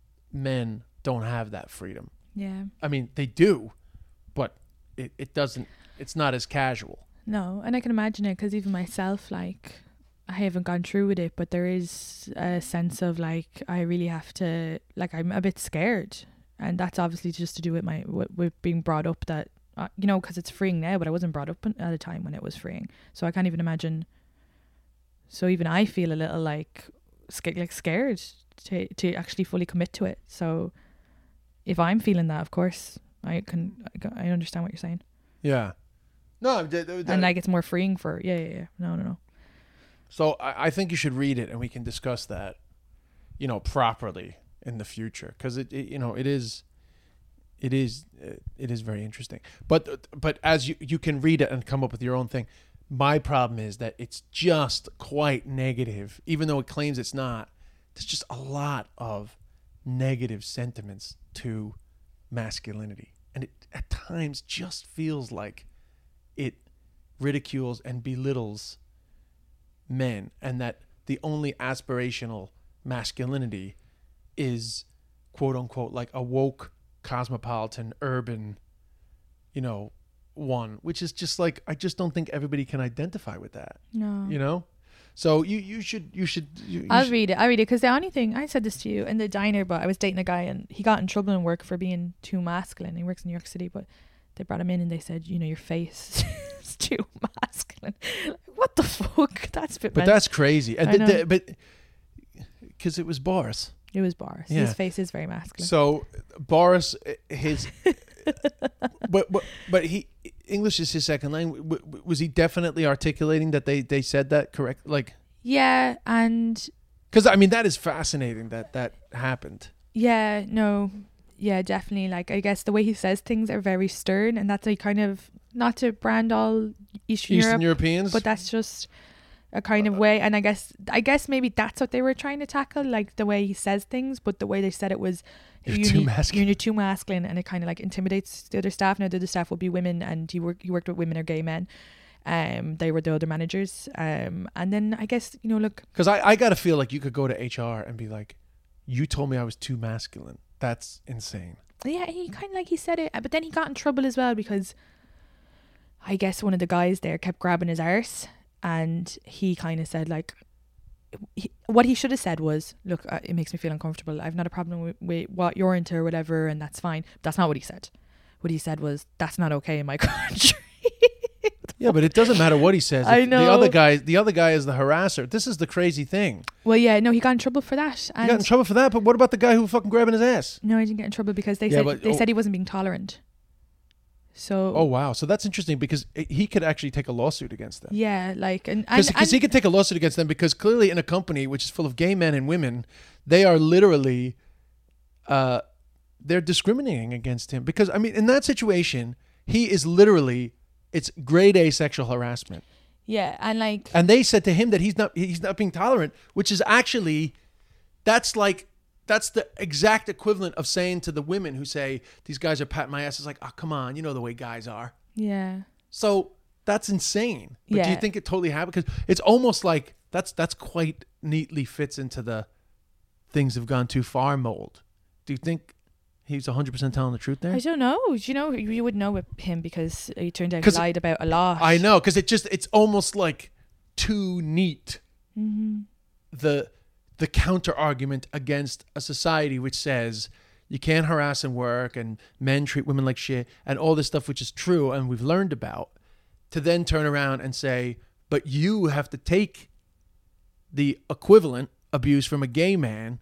men don't have that freedom. Yeah. I mean, they do, but it, it doesn't, it's not as casual. No, and I can imagine it because even myself, like, I haven't gone through with it, but there is a sense of like I really have to, like, I'm a bit scared, and that's obviously just to do with my with, with being brought up that uh, you know, because it's freeing now, but I wasn't brought up at a time when it was freeing, so I can't even imagine. So even I feel a little like sca- like scared to to actually fully commit to it. So if I'm feeling that, of course I can I understand what you're saying. Yeah. No, th- th- and like it's more freeing for yeah yeah yeah no no no. So I, I think you should read it, and we can discuss that, you know, properly in the future, because it, it, you know, it is, it is, it is very interesting. But but as you you can read it and come up with your own thing. My problem is that it's just quite negative, even though it claims it's not. There's just a lot of negative sentiments to masculinity, and it at times just feels like it ridicules and belittles men, and that the only aspirational masculinity is quote unquote like a woke, cosmopolitan, urban, you know, one, which is just like, I just don't think everybody can identify with that. No. You know? So you, you should, you should, you, you I'll should. read it. I'll read it. Because the only thing, I said this to you in the diner, but I was dating a guy and he got in trouble in work for being too masculine. He works in New York City, but they brought him in and they said, you know, your face is too masculine. Like, what the fuck? That's a bit But mental. that's crazy. And I the, know. the, but because it was Boris. It was Boris. Yeah. His face is very masculine. So Boris, his, but, but but he English is his second language. Was he definitely articulating that they they said that correct? Like, yeah, and because I mean that is fascinating that that happened. yeah, no, yeah, definitely. Like, I guess the way he says things are very stern, and that's a kind of, not to brand all Eastern, Eastern Europe, Europeans, but that's just a kind of way. And I guess I guess maybe that's what they were trying to tackle, like the way he says things, but the way they said it was, You're you too need- masculine. You're too masculine, and it kind of like intimidates the other staff. Now the other staff would be women, and he worked he worked with women or gay men. Um, they were the other managers. Um, and then I guess, you know, look, because I I gotta feel like you could go to H R and be like, you told me I was too masculine. That's insane. yeah, he kind of like he said it, but then he got in trouble as well because I guess one of the guys there kept grabbing his arse, and he kind of said like, he, what he should have said was, look, uh, it makes me feel uncomfortable. I've not a problem with, with what you're into or whatever, and that's fine. But that's not what he said. What he said was, that's not okay in my country. Yeah, but it doesn't matter what he says. I If know. The other guy, the other guy is the harasser. This is the crazy thing. Well, yeah, no, he got in trouble for that. He And got in trouble for that, but what about the guy who was fucking grabbing his ass? no, he didn't get in trouble because they Yeah, said but- they oh. said he wasn't being tolerant. So Oh wow, so that's interesting because he could actually take a lawsuit against them. yeah, like and Because and, and he could take a lawsuit against them because clearly in a company which is full of gay men and women, they are literally, uh, they're discriminating against him. Because I mean, in that situation, he is literally, it's grade A sexual harassment. yeah, and like And they said to him that he's not he's not being tolerant, which is actually, that's like, that's the exact equivalent of saying to the women who say, these guys are patting my ass. It's like, oh, come on, you know the way guys are. yeah. So that's insane. But do you Yeah. think it totally happened? Because it's almost like that's that's quite neatly fits into the things have gone too far mold. Do you think he's one hundred percent telling the truth there? I don't know. You know, you would know with him because he turned out he 'Cause lied about a lot. I know, because it just it's almost like too neat. Mm-hmm. The the counter argument against a society which says you can't harass and work and men treat women like shit and all this stuff, which is true and we've learned about, to then turn around and say, but you have to take the equivalent abuse from a gay man,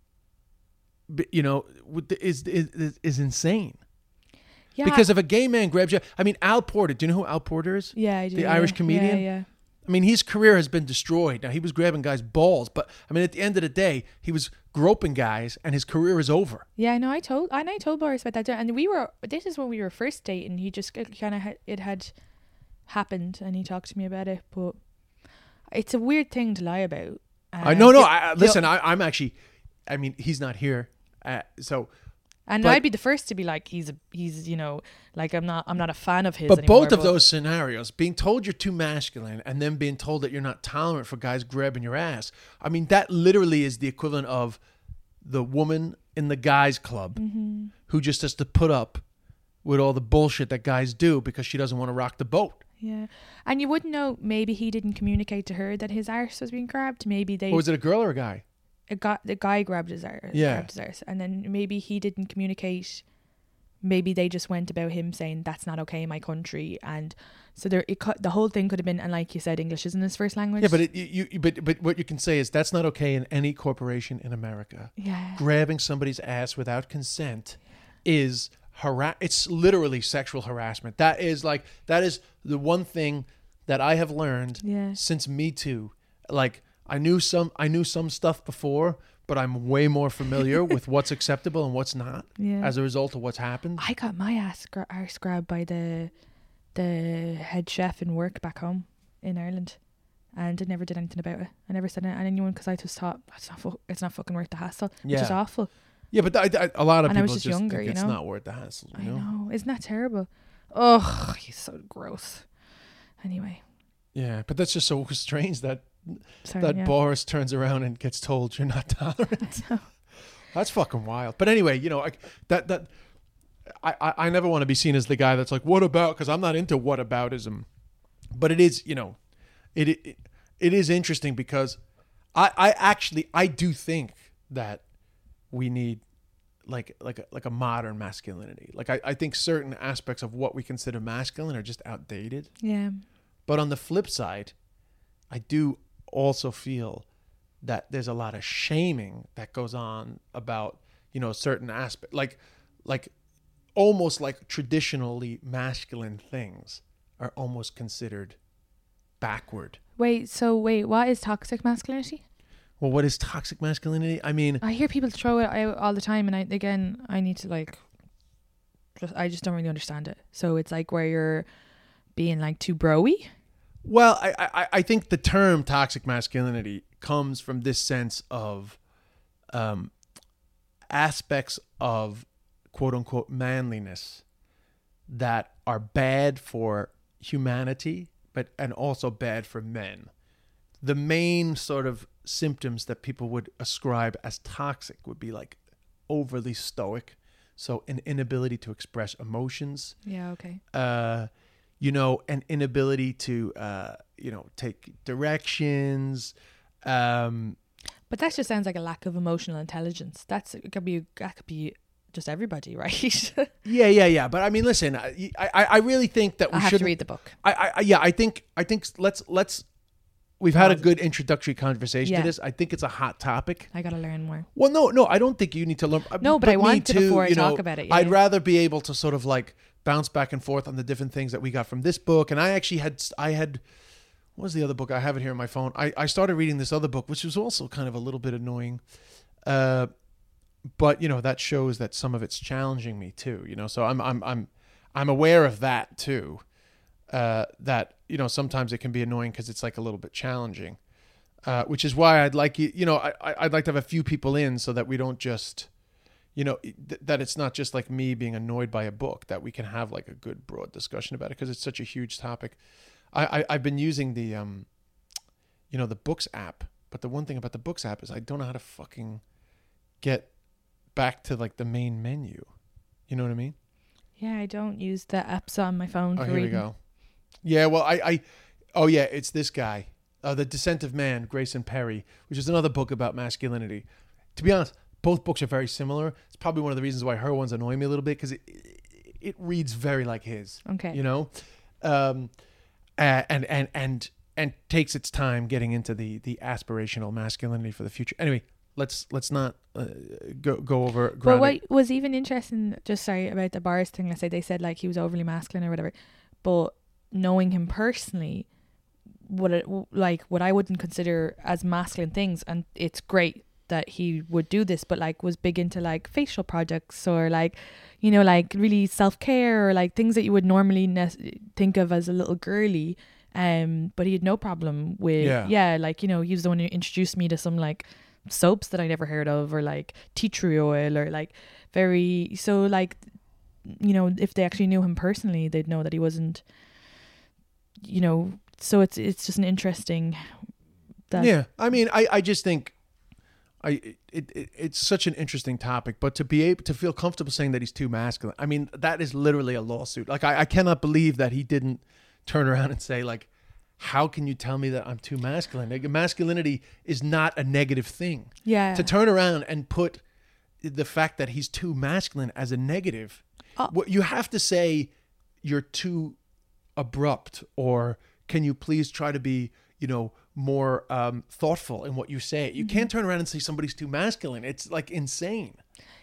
b- you know, with the- is is is insane. Yeah, Because if a gay man grabs you, I mean, Al Porter, do you know who Al Porter is? yeah, I do, the yeah, Irish yeah, comedian? Yeah, I mean, his career has been destroyed. Now, he was grabbing guys' balls, but I mean, at the end of the day, he was groping guys and his career is over. yeah. I know. I told and I told Boris about that, and we were. This is when we were first dating. He just kind of had, it had happened, and he talked to me about it. But it's a weird thing to lie about. I Uh, no, no. the- I, I- the- listen, I, I'm actually, I mean, he's not here. Uh, so, and but- I'd be the first to be like, he's a, he's, you know, like I'm not, I'm not a fan of his. but anymore, both of those scenarios, being told you're too masculine and then being told that you're not tolerant for guys grabbing your ass, I mean, that literally is the equivalent of the woman in the guys' club Mm-hmm. who just has to put up with all the bullshit that guys do because she doesn't want to rock the boat. Yeah, and you wouldn't know. Maybe he didn't communicate to her that his arse was being grabbed. Maybe they Or was it a girl or a guy? a guy, the guy grabbed his arse. Yeah. grabbed his arse, and then maybe he didn't communicate. Maybe they just went about him saying that's not okay in my country, and so there, it cut, the whole thing could have been. And like you said, English isn't his first language. Yeah, but it, you, you, but but what you can say is that's not okay in any corporation in America. yeah, Grabbing somebody's ass without consent is harass. It's literally sexual harassment. That is like that is the one thing that I have learned Yeah. since Me Too. Like I knew some I knew some stuff before, but I'm way more familiar with what's acceptable and what's not Yeah. as a result of what's happened. I got my ass gra- arse grabbed by the the head chef in work back home in Ireland, and I never did anything about it. I never said it to anyone because I just thought it's not fu- it's not fucking worth the hassle, which is Yeah. awful. Yeah, but I, I, a lot of And I people was just, just younger, think you it's know? not worth the hassle. You I know? know, isn't that terrible? Oh, he's so gross. Anyway, Yeah, but that's just so strange that sorry. that yeah. Boris turns around and gets told you're not tolerant. know. That's fucking wild. But anyway, you know, I, that that I, I I never want to be seen as the guy that's like, what about? Because I'm not into whataboutism. But it is, you know, it it, it is interesting because I, I actually I do think that we need like like a, like a modern masculinity. Like I, I think certain aspects of what we consider masculine are just outdated. Yeah. But on the flip side, I do also feel that there's a lot of shaming that goes on about, you know, certain aspect, like, like almost like traditionally masculine things are almost considered backward. Wait. So wait, what is toxic masculinity? Well, what is toxic masculinity? I mean, I hear people throw it out all the time, and I again I need to like. Just I just don't really understand it. So it's like where you're being like too bro-y. well, I, I, I think the term toxic masculinity comes from this sense of um, aspects of quote unquote manliness that are bad for humanity, but and also bad for men. The main sort of symptoms that people would ascribe as toxic would be like overly stoic, so an inability to express emotions, Yeah. Okay. uh, you know, an inability to, uh, you know, take directions. Um, But that just sounds like a lack of emotional intelligence. That's it could be that could be just everybody, right? yeah, yeah, yeah. But I mean, listen, I, I, I really think that we I have should to read the book. I, I, yeah, I think, I think let's, let's. We've had a good introductory conversation Yeah. to this. I think it's a hot topic. I gotta learn more. Well, no, no, I don't think you need to learn. No, but I me want to too, before I you know, talk about it, yeah, I'd yeah. rather be able to sort of like bounce back and forth on the different things that we got from this book. And I actually had, I had, what was the other book? I have it here on my phone. I, I started reading this other book, which was also kind of a little bit annoying. Uh, but you know, that shows that some of it's challenging me too, you know, so I'm, I'm, I'm, I'm aware of that too. Uh, that, you know, sometimes it can be annoying because it's like a little bit challenging. Uh, which is why I'd like you, you know, I, I'd like to have a few people in so that we don't just, you know, th- that it's not just like me being annoyed by a book, that we can have like a good broad discussion about it because it's such a huge topic. I, I, I've been using the, um, you know, the Books app, but the one thing about the Books app is I don't know how to fucking get back to like the main menu. You know what I mean? Yeah, I don't use the apps on my phone Oh, for here we reading. go. Yeah, well, I, I, oh yeah, it's this guy. Uh, The Descent of Man, Grayson Perry, which is another book about masculinity. To be honest, both books are very similar. It's probably one of the reasons why her ones annoy me a little bit because it, it it reads very like his. Okay. You know, um, uh, and and and and takes its time getting into the the aspirational masculinity for the future. Anyway, let's let's not uh, go go over. But grounding. what was even interesting, just sorry about the Boris thing. Let's say they said like he was overly masculine or whatever, but knowing him personally, what it, like what I wouldn't consider as masculine things, and it's great that he would do this, but like was big into like facial projects or like, you know, like really self-care or like things that you would normally ne- think of as a little girly. Um, but he had no problem with Yeah. yeah, like, you know, he was the one who introduced me to some like soaps that I never heard of, or like tea tree oil, or like very so like, you know, if they actually knew him personally, they'd know that he wasn't, you know. So it's it's just an interesting. That Yeah, I mean, I, I just think, I it, it it's such an interesting topic, but to be able to feel comfortable saying that he's too masculine, I mean, that is literally a lawsuit. Like, I, I cannot believe that he didn't turn around and say, like, how can you tell me that I'm too masculine? Like, masculinity is not a negative thing. Yeah. To turn around and put the fact that he's too masculine as a negative, Oh. what you have to say, you're too abrupt, or can you please try to be, you know, more um, thoughtful in what you say? You can't turn around and say somebody's too masculine. It's like insane.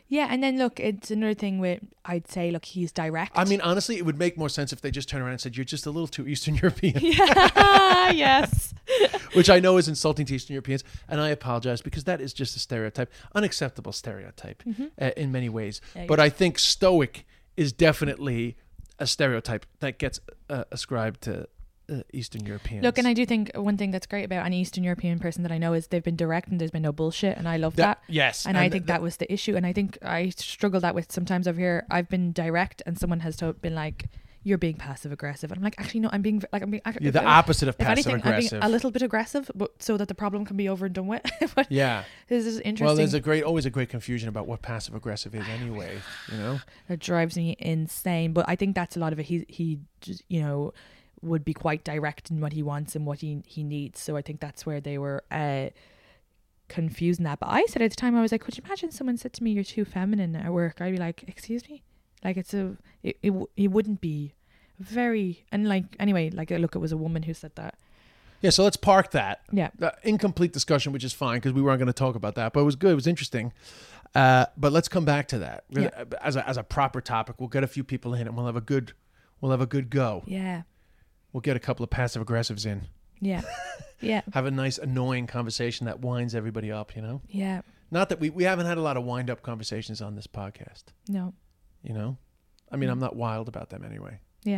Yeah, and then look, it's another thing with, I'd say, look, he's direct. I mean, honestly, it would make more sense if they just turned around and said, you're just a little too Eastern European. Yeah, yes. Which I know is insulting to Eastern Europeans, and I apologize because that is just a stereotype, unacceptable stereotype Mm-hmm. uh, in many ways. Yeah, but yeah. I think stoic is definitely a stereotype that gets uh, ascribed to uh, Eastern Europeans. Look, and I do think one thing that's great about any Eastern European person that I know is they've been direct and there's been no bullshit, and I love that. That- yes, And, I and think th- that was the issue, and I think I struggle that with sometimes over here. I've been direct, and someone has to, been like, "You're being passive aggressive," and I'm like, "Actually, no, I'm being like I'm being." You're the if- opposite of If passive anything, I'm aggressive. being a little bit aggressive, but so that the problem can be over and done with. But Yeah. this is interesting. Well, there's a great, always a great confusion about what passive aggressive is anyway, you know? That drives me insane. But I think that's a lot of it. He he just, you know, would be quite direct in what he wants and what he he needs. So I think that's where they were uh, confusing that. But I said at the time, I was like, could you imagine someone said to me, "You're too feminine at work"? I'd be like, excuse me, like it's a it it, w- it wouldn't be very and like anyway like look, it was a woman who said that. Yeah, so let's park that. Yeah. The incomplete discussion, which is fine because we weren't going to talk about that, but it was good. It was interesting. Uh, but let's come back to that Yeah. as a as a proper topic. We'll get a few people in, and we'll have a good we'll have a good go. Yeah. We'll get a couple of passive aggressives in. Yeah. Yeah. Have a nice annoying conversation that winds everybody up. You know, Yeah. not that we we haven't had a lot of wind up conversations on this podcast. No. You know, I mean, I'm not wild about them anyway. Yeah.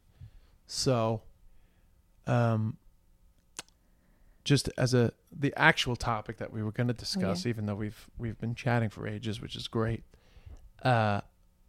So, um, just as a the actual topic that we were going to discuss, yeah. even though we've we've been chatting for ages, which is great. Uh,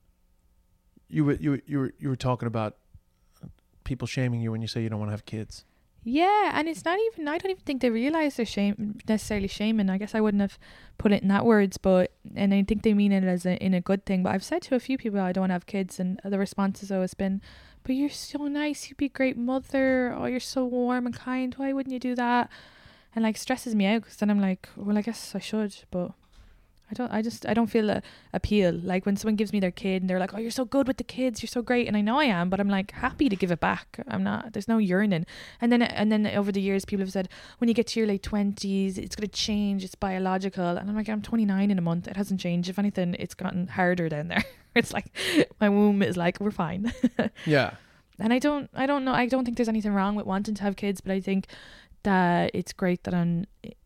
you were you were you were you were talking about people shaming you when you say you don't want to have kids. Yeah, and it's not even, I don't even think they realise they're shame, necessarily shaming. I guess I wouldn't have put it in that words, but, and I think they mean it as a, in a good thing. But I've said to a few people I don't want to have kids, and the response has always been, "But you're so nice, you'd be a great mother, oh, you're so warm and kind, why wouldn't you do that?" And like stresses me out, because then I'm like, well, I guess I should, but I don't, I just, I don't feel a appeal. Like when someone gives me their kid and they're like, "Oh, you're so good with the kids, you're so great," and I know I am, but I'm like happy to give it back. I'm not, there's no yearning. And then, and then over the years, people have said, when you get to your late twenties, it's going to change, it's biological. And I'm like, I'm twenty-nine in a month, it hasn't changed. If anything, it's gotten harder down there. It's like, my womb is like, we're fine. Yeah. And I don't, I don't know, I don't think there's anything wrong with wanting to have kids, but I think that it's great that I'm,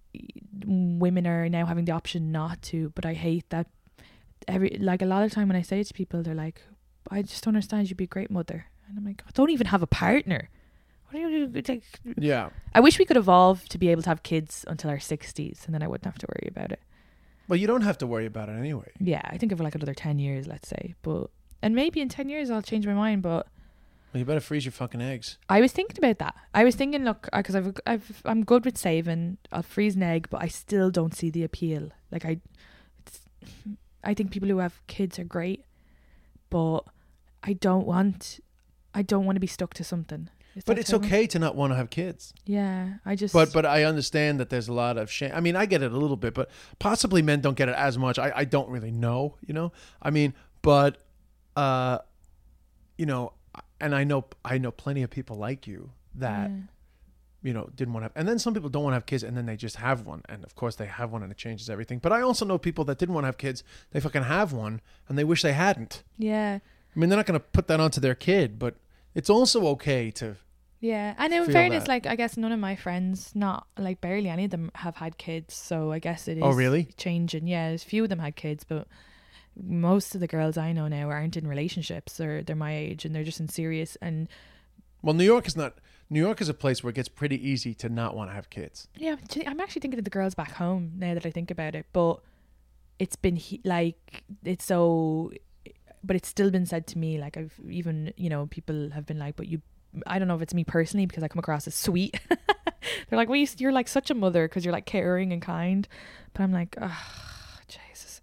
women are now having the option not to. But I hate that every, like a lot of time when I say it to people, they're like, "I just don't understand, you'd be a great mother." And I'm like, I don't even have a partner. What do you do? Like, Yeah. I wish we could evolve to be able to have kids until our sixties, and then I wouldn't have to worry about it. Well, you don't have to worry about it anyway. Yeah, I think of like another ten years, let's say. But, and maybe in ten years I'll change my mind, but Well, you better freeze your fucking eggs. I was thinking about that. I was thinking, look, because I've, I've, I'm good with saving. I'll freeze an egg, but I still don't see the appeal. Like I, it's, I think people who have kids are great, but I don't want, I don't want to be stuck to something. Is But that it's how I- okay to not want to have kids. Yeah, I just. But but I understand that there's a lot of shame. I mean, I get it a little bit, but possibly men don't get it as much. I, I don't really know, you know. I mean, but uh, you know, and I know I know plenty of people like you that Yeah. you know didn't want to have, and then some people don't want to have kids, and then they just have one, and of course they have one, and it changes everything. But I also know people that didn't want to have kids, they fucking have one, and they wish they hadn't. Yeah. I mean, they're not going to put that onto their kid, but it's also okay to. Yeah, and in feel fairness, that. like I guess none of my friends, not like barely any of them, have had kids. So I guess it is. Oh, really? Changing. Yeah, a few of them had kids, but most of the girls I know now aren't in relationships, or they're my age and they're just in serious. And Well, New York is not. New York is a place where it gets pretty easy to not want to have kids. yeah, I'm actually thinking of the girls back home now that I think about it. But it's been he- like it's so, but it's still been said to me. Like I've even you know people have been like, but you. I don't know if it's me personally because I come across as sweet. They're like, well, you, you're like such a mother because you're like caring and kind. But I'm like, oh, Jesus.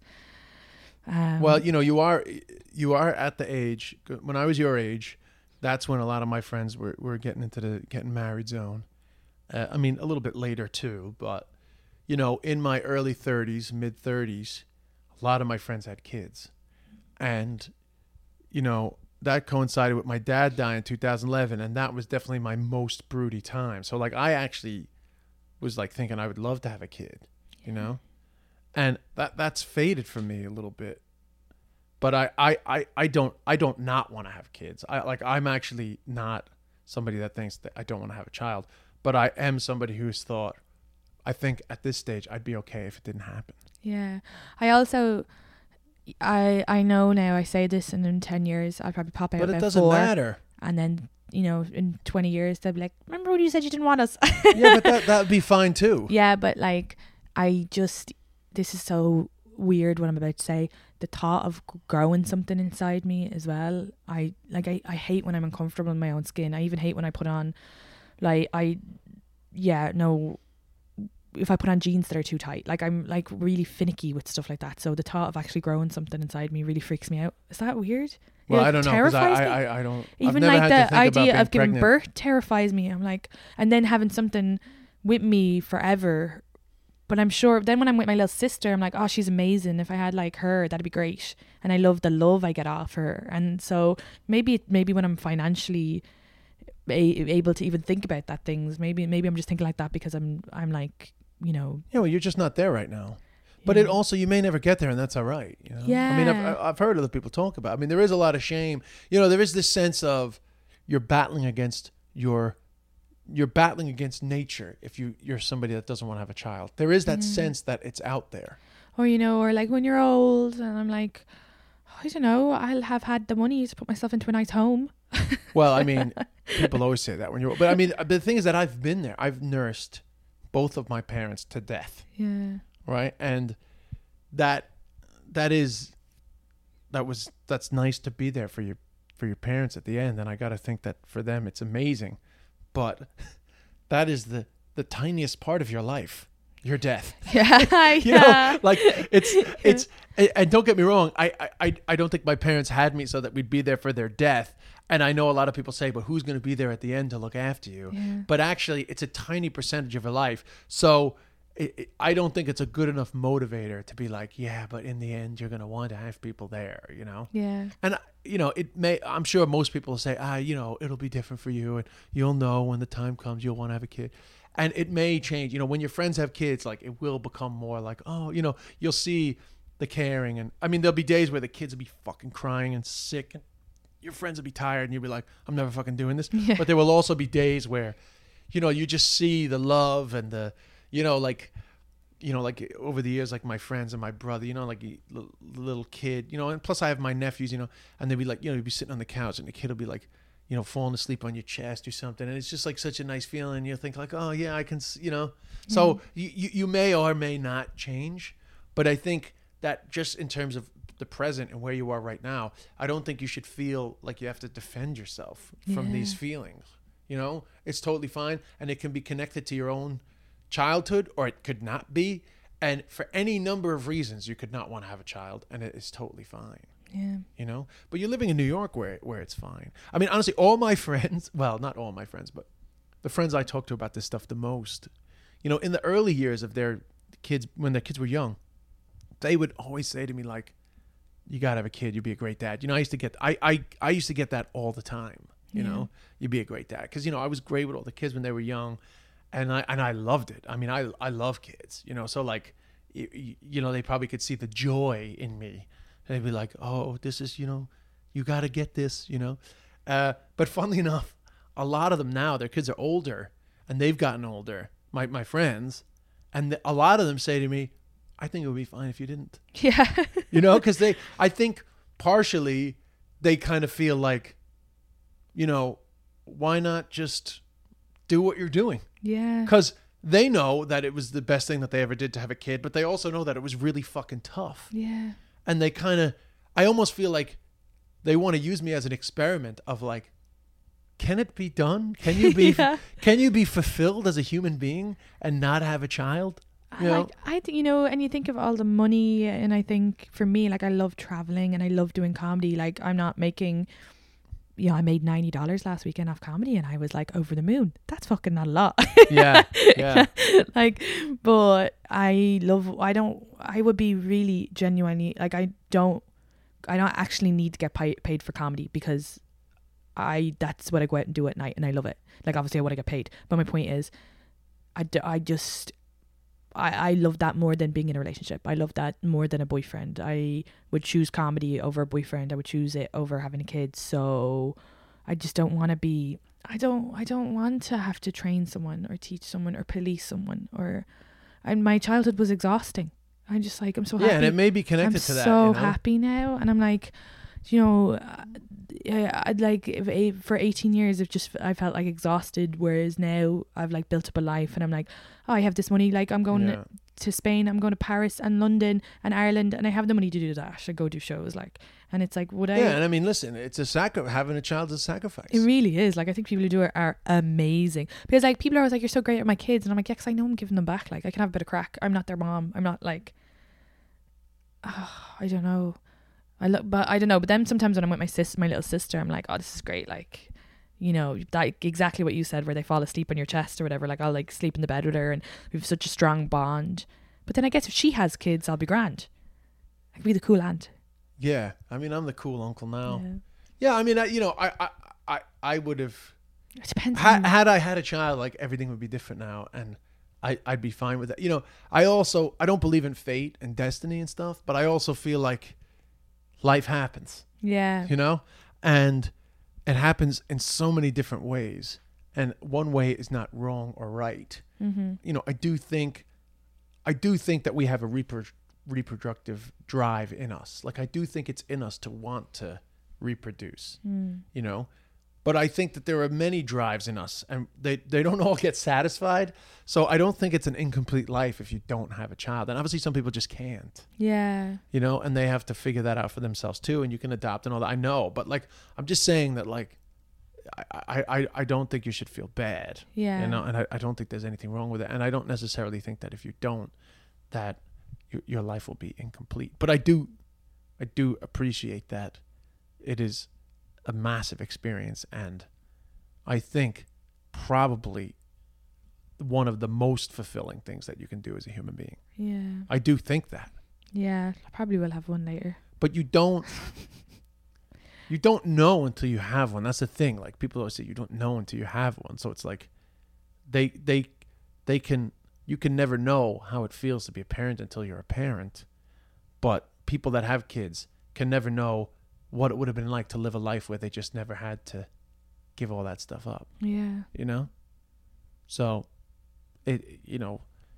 Um, Well, you know, you are you are at the age. When I was your age, that's when a lot of my friends were, were getting into the getting married zone. Uh, I mean, a little bit later too, but you know, in my early thirties, mid thirties, a lot of my friends had kids, and you know. That coincided with my dad dying in two thousand eleven, and that was definitely my most broody time. So, like, I actually was like thinking I would love to have a kid, you know, and that that's faded for me a little bit. but I, I, I, I don't I don't not want to have kids. I like I'm actually not somebody that thinks that I don't want to have a child, but I am somebody who's thought, I think at this stage I'd be okay if it didn't happen. Yeah. I also I I know now I say this, and in ten years I'll probably pop out But it about doesn't four, matter. and then, you know, in twenty years they'll be like, remember when you said you didn't want us? Yeah, but that that'd be fine too. Yeah, but like I just, this is so weird what I'm about to say. The thought of g- growing something inside me as well. I like I, I hate when I'm uncomfortable in my own skin. I even hate when I put on like I yeah, no if I put on jeans that are too tight. Like I'm like really finicky with stuff like that. So the thought of actually growing something inside me really freaks me out. Is that weird? Well, It I don't know because terrifies I, me. I I don't I've Even never like had to the think about idea being of giving pregnant. birth terrifies me. I'm like, and then having something with me forever. But I'm sure then when I'm with my little sister, I'm like, oh, she's amazing. If I had like her, that'd be great. And I love the love I get off her. And so maybe maybe when I'm financially a- able to even think about that things, maybe maybe I'm just thinking like that because I'm I'm like, you know. Yeah, well, you're just not there right now. But Yeah. it also, you may never get there, and that's all right. You know? I mean, Yeah. I've, I've heard other people talk about it. I mean, there is a lot of shame. You know, there is this sense of you're battling against your, you're battling against nature if you, you're somebody that doesn't want to have a child. There is that Mm. sense that it's out there. Or, you know, or like when you're old and I'm like, I don't know, I'll have had the money to put myself into a nice home. Well, I mean, people always say that when you're, but I mean, the thing is that I've been there. I've nursed both of my parents to death. Yeah. Right. And that, that is, that was, that's nice to be there for your, for your parents at the end. And I got to think that for them, it's amazing. But that is the, the tiniest part of your life, your death. Yeah. You yeah. know, like it's, it's, and don't get me wrong. I, I, I don't think my parents had me so that we'd be there for their death. And I know a lot of people say, but who's going to be there at the end to look after you? Yeah. But actually it's a tiny percentage of your life. So it, it, I don't think it's a good enough motivator to be like, yeah, but in the end, you're going to want to have people there, you know? Yeah. And, you know, it may, I'm sure most people will say, ah, you know, it'll be different for you. And you'll know when the time comes, you'll want to have a kid. And it may change, you know, when your friends have kids, like it will become more like, oh, you know, you'll see the caring. And I mean, there'll be days where the kids will be fucking crying and sick and your friends will be tired and you'll be like, I'm never fucking doing this. Yeah. But there will also be days where, you know, you just see the love and the, you know, like, you know, like over the years, like my friends and my brother, you know, like a little, little kid, you know, and plus I have my nephews, you know, and they'd be like, you know, you'd be sitting on the couch and the kid will be like, you know, falling asleep on your chest or something. And it's just like such a nice feeling. You think like, oh yeah, I can, s-, you know, so you, you, you may or may not change, but I think that just in terms of the present and where you are right now, I don't think you should feel like you have to defend yourself from Yeah. these feelings. You know, it's totally fine. And it can be connected to your own childhood or it could not be. And for any number of reasons, you could not want to have a child and it is totally fine. Yeah. You know, but you're living in New York where, where it's fine. I mean, honestly, all my friends, well, not all my friends, but the friends I talk to about this stuff the most, you know, in the early years of their kids, when their kids were young, they would always say to me like, you got to have a kid. You'd be a great dad. You know, I used to get, I, I, I used to get that all the time, you Yeah. know, you'd be a great dad. Cause you know, I was great with all the kids when they were young and I, and I loved it. I mean, I, I love kids, you know, so like, you, you know, they probably could see the joy in me. And they'd be like, oh, this is, you know, you got to get this, you know. Uh, but funnily enough, a lot of them now, their kids are older and they've gotten older, my, my friends. And the, a lot of them say to me, I think it would be fine if you didn't. Yeah. You know, because they, I think partially they kind of feel like, you know, why not just do what you're doing? Yeah. Because they know that it was the best thing that they ever did to have a kid, but they also know that it was really fucking tough. Yeah. And they kind of, I almost feel like they want to use me as an experiment of like, can it be done? Can you be, Yeah. can you be fulfilled as a human being and not have a child? You know? Like I think, you know, and you think of all the money, and I think for me, like I love traveling and I love doing comedy. Like I'm not making, you know, I made ninety dollars last weekend off comedy and I was like over the moon. That's fucking not a lot. Yeah, yeah. Like, but I love, I don't, I would be really genuinely, like I don't, I don't actually need to get pay, paid for comedy because I, that's what I go out and do at night and I love it. Like obviously I want to get paid. But my point is, I, d- I just, I, I love that more than being in a relationship. I love that more than a boyfriend. I would choose comedy over a boyfriend. I would choose it over having a kid. So I just don't want to be, I don't, I don't want to have to train someone or teach someone or police someone or, and my childhood was exhausting. I'm just like, I'm so happy. Yeah, and it may be connected I'm to that. so you know? happy now. And I'm like, you know, I, I'd like if a, for eighteen years, I've just, I felt like exhausted. Whereas now I've like built up a life and I'm like, oh, I have this money. Like I'm going Yeah. to Spain, I'm going to Paris and London and Ireland, and I have the money to do that. I should go do shows. Like, and it's like, would I? Yeah, and I mean, listen, it's a sacri- having a child is a sacrifice. It really is. Like, I think people who do it are amazing because like people are always like, you're so great at my kids. And I'm like, yeah, 'cause I know I'm giving them back. Like I can have a bit of crack. I'm not their mom. I'm not like, oh, I don't know. I look, but I don't know. But then sometimes when I'm with my sis, my little sister, I'm like, oh, this is great. Like, you know, that exactly what you said, where they fall asleep on your chest or whatever. Like I'll like sleep in the bed with her, and we have such a strong bond. But then I guess if she has kids, I'll be grand. I could be the cool aunt. Yeah, I mean, I'm the cool uncle now. Yeah. Yeah, I mean, I, you know, I, I, I, I would have It depends. ha- on had I had a child, like everything would be different now, and I, I'd be fine with that. You know, I also I don't believe in fate and destiny and stuff, but I also feel like life happens. yeah. You know, and it happens in so many different ways, and one way is not wrong or right. Mm-hmm. You know, I do think, I do think that we have a repro- reproductive drive in us. Like I do think it's in us to want to reproduce. Mm. You know, but I think that there are many drives in us, and they they don't all get satisfied. So I don't think it's an incomplete life if you don't have a child. And obviously, some people just can't. Yeah. You know, and they have to figure that out for themselves too. And you can adopt and all that. I know, but like, I'm just saying that, like, I, I, I don't think you should feel bad. Yeah. You know, and I, I don't think there's anything wrong with it. And I don't necessarily think that if you don't, that your, your life will be incomplete. But I do, I do appreciate that it is a massive experience. And I think probably one of the most fulfilling things that you can do as a human being. Yeah. I do think that. Yeah. I probably will have one later. But you don't you don't know until you have one. That's the thing. Like people always say you don't know until you have one. So it's like they they they can you can never know how it feels to be a parent until you're a parent. But people that have kids can never know what it would have been like to live a life where they just never had to give all that stuff up. Yeah. You know? So it you know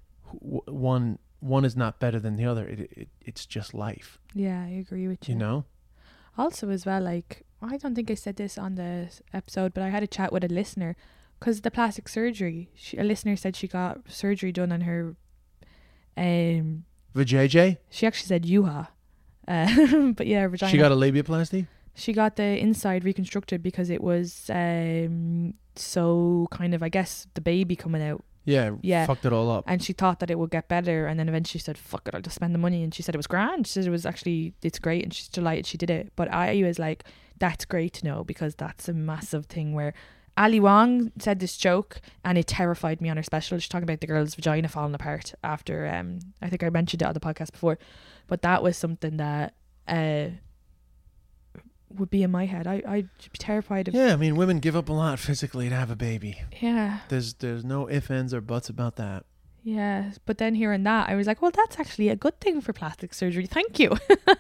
one one is not better than the other. It, it it's just life. Yeah, I agree with you. You know? Also, as well, like, I don't think I said this on the episode, but I had a chat with a listener because the plastic surgery. She, a listener said she got surgery done on her. Um, Vajayjay? she actually said Yuha, uh, but yeah, vagina. She got a labiaplasty? She got the inside reconstructed because it was um so kind of, I guess, the baby coming out. Yeah, Yeah. fucked it all up. And she thought that it would get better, and then eventually she said, fuck it, I'll just spend the money. And she said it was grand. She said it was actually, it's great, and she's delighted she did it. But I was like, that's great to know, because that's a massive thing where Ali Wong said this joke and it terrified me on her special. She's talking about the girl's vagina falling apart after, um, I think I mentioned it on the podcast before, but that was something that uh, would be in my head. I, I'd be terrified of. Yeah, I mean, women give up a lot physically to have a baby. Yeah. There's there's no ifs, ands, or buts about that. Yeah, but then hearing that, I was like, well, that's actually a good thing for plastic surgery. Thank you.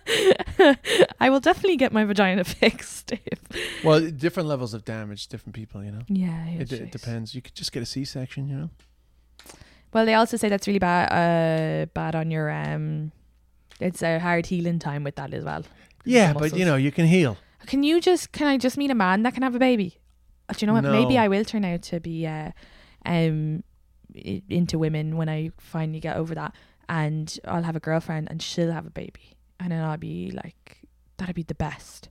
I will definitely get my vagina fixed. If Well, different levels of damage, different people, you know. yeah, It, it depends. You could just get a C-section, you know. Well, they also say that's really bad, uh, bad on your um. It's a hard healing time with that as well. Yeah, The but muscles. you know, you can heal. Can you just? Can I just meet a man that can have a baby? Uh, Do you know what? No. Maybe I will turn out to be uh, um, i- into women when I finally get over that, and I'll have a girlfriend, and she'll have a baby, and then I'll be like, that'd be the best.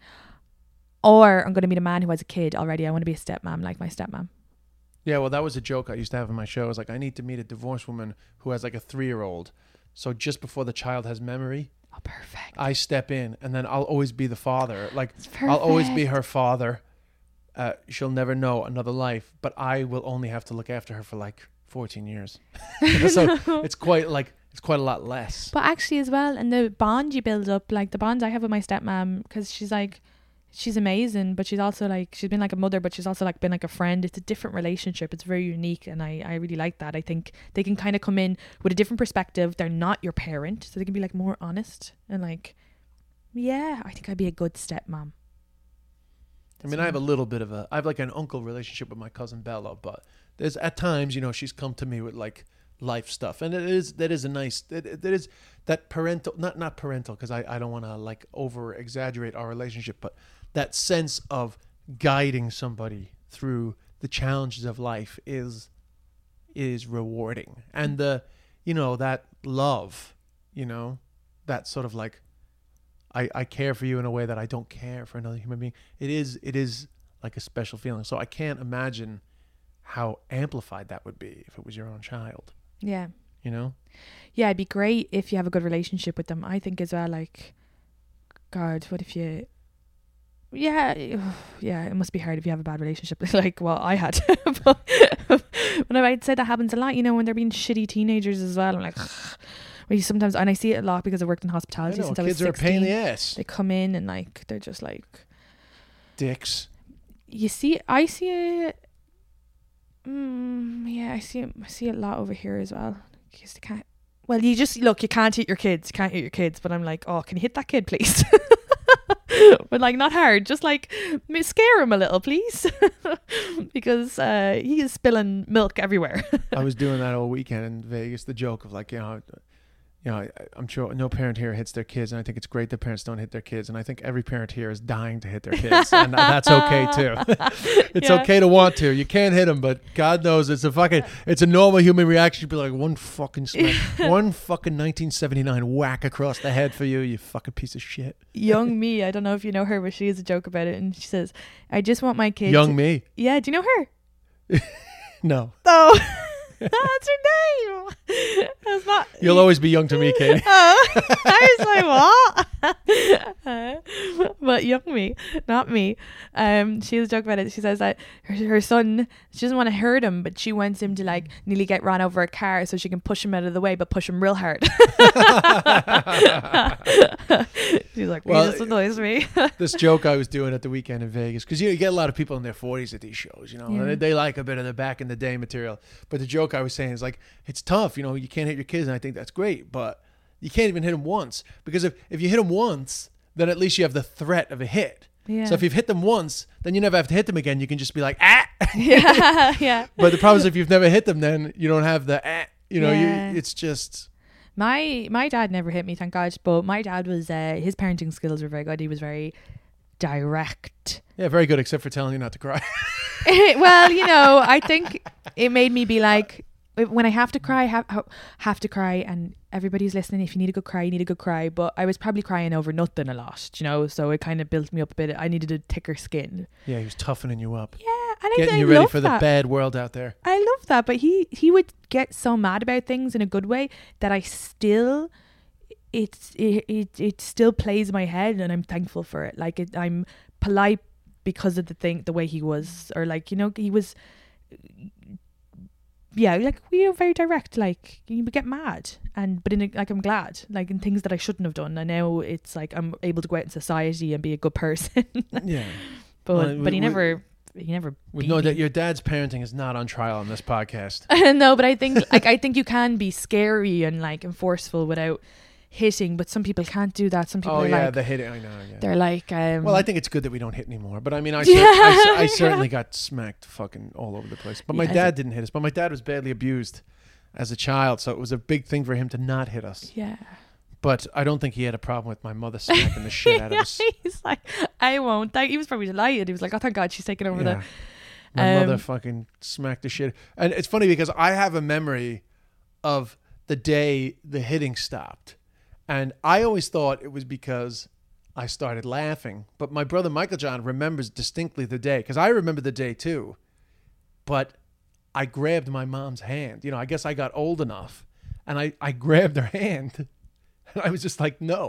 Or I'm gonna meet a man who has a kid already. I want to be a stepmom like my stepmom. Yeah, well, that was a joke I used to have in my show. I was like, I need to meet a divorced woman who has like a three-year-old. So just before the child has memory, Oh, perfect. I step in, and then I'll always be the father. Like, It's I'll always be perfect. her father. Uh, she'll never know another life, but I will only have to look after her for like fourteen years. So it's quite like it's quite a lot less. But actually, as well, and the bond you build up, like the bonds I have with my stepmom, because she's like, she's amazing, but she's also like, she's been like a mother, but she's also like been like a friend. It's a different relationship. It's very unique, and I, I really like that. I think they can kind of come in with a different perspective. They're not your parent, so they can be like more honest and like, yeah, I think I'd be a good stepmom. I mean, I have a little bit of a, I have like an uncle relationship with my cousin Bella, but there's at times, you know, she's come to me with like life stuff, and it is, that is a nice, that that is that parental, not not parental, because I, I don't want to like over exaggerate our relationship, but that sense of guiding somebody through the challenges of life is is rewarding, and the, you know, that love, you know, that sort of like, I, I care for you in a way that I don't care for another human being. It is it is like a special feeling. So I can't imagine how amplified that would be if it was your own child. Yeah. You know? Yeah, it'd be great if you have a good relationship with them. I think as well, like, God, what if you... Yeah, yeah, it must be hard if you have a bad relationship. Like, well, I had. But when I'd say that happens a lot, you know, when they're being shitty teenagers as well. I'm like... Where you sometimes, and I see it a lot because I worked in hospitality I know, since I was kids sixteen. are a pain in the ass. They come in and like they're just like dicks. You see, I see it. Mm, yeah, I see it. I see it a lot over here as well. Because they can't. Well, you just look. You can't hit your kids. You can't hit your kids. But I'm like, oh, can you hit that kid, please? But like, not hard. Just like scare him a little, please, because uh, he is spilling milk everywhere. I was doing that all weekend in Vegas. The joke of like, you know. You know, I, I'm sure no parent here hits their kids, and I think it's great that parents don't hit their kids, and I think every parent here is dying to hit their kids, and that's okay too. It's yeah. okay to want to. You can't hit them, but God knows it's a fucking, it's a normal human reaction. You'd be like, one fucking smack, one fucking nineteen seventy-nine whack across the head for you, you fucking piece of shit. Young me, I don't know if you know her, but she has a joke about it, and she says, "I just want my kids." Young me. Yeah, do you know her? No. Oh. That's her name. That's not. You'll always be young to me, Katie. Oh, I was like, what? uh, but young me, not me. Um, she has a joke about it. She says that her, her son, she doesn't want to hurt him, but she wants him to like nearly get run over a car so she can push him out of the way, but push him real hard. She's like, well, this annoys me. This joke I was doing at the weekend in Vegas, because you, know, you get a lot of people in their forties at these shows, you know, yeah. they, they like a bit of the back in the day material. But the joke I was saying is like, it's tough, you know, you can't hit your kids, and I think that's great, but you can't even hit them once, because if, if you hit them once, then at least you have the threat of a hit. Yeah. So if you've hit them once, then you never have to hit them again. You can just be like, ah. Yeah, yeah. But the problem is if you've never hit them, then you don't have the ah. You know, yeah. you, it's just... My my dad never hit me, thank God. But my dad was, uh, his parenting skills were very good. He was very direct. Yeah, very good, except for telling you not to cry. Well, you know, I think it made me be like, when I have to cry, have have to cry, and everybody's listening. If you need a good cry, you need a good cry. But I was probably crying over nothing a lot, you know. So it kind of built me up a bit. I needed a thicker skin. Yeah, he was toughening you up. Yeah, and getting I, I you ready love for that. the bad world out there. I love that, but he he would get so mad about things in a good way that I still, it's it it, it still plays in my head, and I'm thankful for it. Like it, I'm polite because of the thing, the way he was, or like, you know, he was. Yeah, like we are very direct. Like you would get mad, and but in a, like I'm glad, like in things that I shouldn't have done. And now it's like I'm able to go out in society and be a good person. Yeah, but well, but we, he never he never. We know that your dad's parenting is not on trial on this podcast. No, but I think like I think you can be scary and like and forceful without hitting, but some people can't do that. Some people oh are yeah like, the hitting. I know. Yeah. They're like, um, well, I think it's good that we don't hit anymore. But I mean, I, cer- yeah, I, I yeah. certainly got smacked fucking all over the place. But my Yeah, dad didn't hit us. But my dad was badly abused as a child, so it was a big thing for him to not hit us. Yeah. But I don't think he had a problem with my mother smacking the shit out of us. He's like, I won't. Like, he was probably delighted. He was like, oh, thank God she's taking over Yeah. the. My Um, mother fucking smacked the shit. And it's funny because I have a memory of the day the hitting stopped. And I always thought it was because I started laughing. But my brother Michael John remembers distinctly the day, because I remember the day too. But I grabbed my mom's hand. You know, I guess I got old enough. And I, I grabbed her hand. And I was just like, no.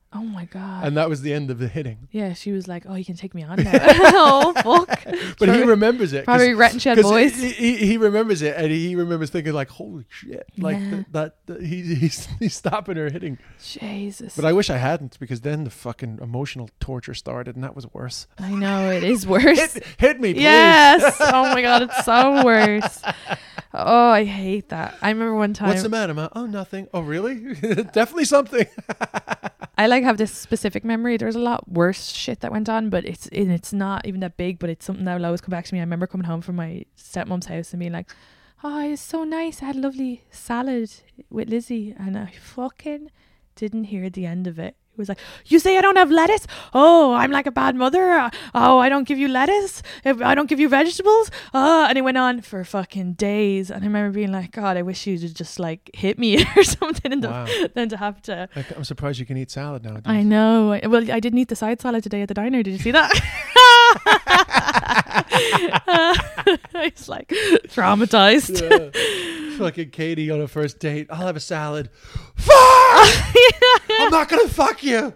Oh my God. And that was the end of the hitting. Yeah, she was like, oh, you can take me on now. Oh, fuck. But he remembers it. Probably regretting she had boys. He, he, he remembers it, and he remembers thinking like, holy shit. Like Yeah. th- that, that he, he's, he's stopping her hitting. Jesus. But I wish I hadn't, because then the fucking emotional torture started, and that was worse. I know, it is worse. Hit, hit me, please. Yes. Oh my God, it's so worse. Oh, I hate that. I remember one time. What's the matter, ma? Oh, nothing. Oh, really? Definitely something. I like have this specific memory. There's a lot worse shit that went on, but it's and it's not even that big, but it's something that will always come back to me. I remember coming home from my stepmom's house and being like, oh, it's so nice. I had a lovely salad with Lizzie, and I fucking didn't hear the end of it. It was like, you say I don't have lettuce? Oh, I'm like a bad mother. Oh, I don't give you lettuce. If I don't give you vegetables. Oh, and it went on for fucking days. And I remember being like, God, I wish you'd just like hit me or something, and Wow. the, than to have to. Like, I'm surprised you can eat salad nowadays. I know. Well, I didn't eat the side salad today at the diner. Did you see that? uh, it's like traumatized. Yeah. Fucking Katie on a first date. I'll have a salad. Fuck! I'm not gonna fuck you.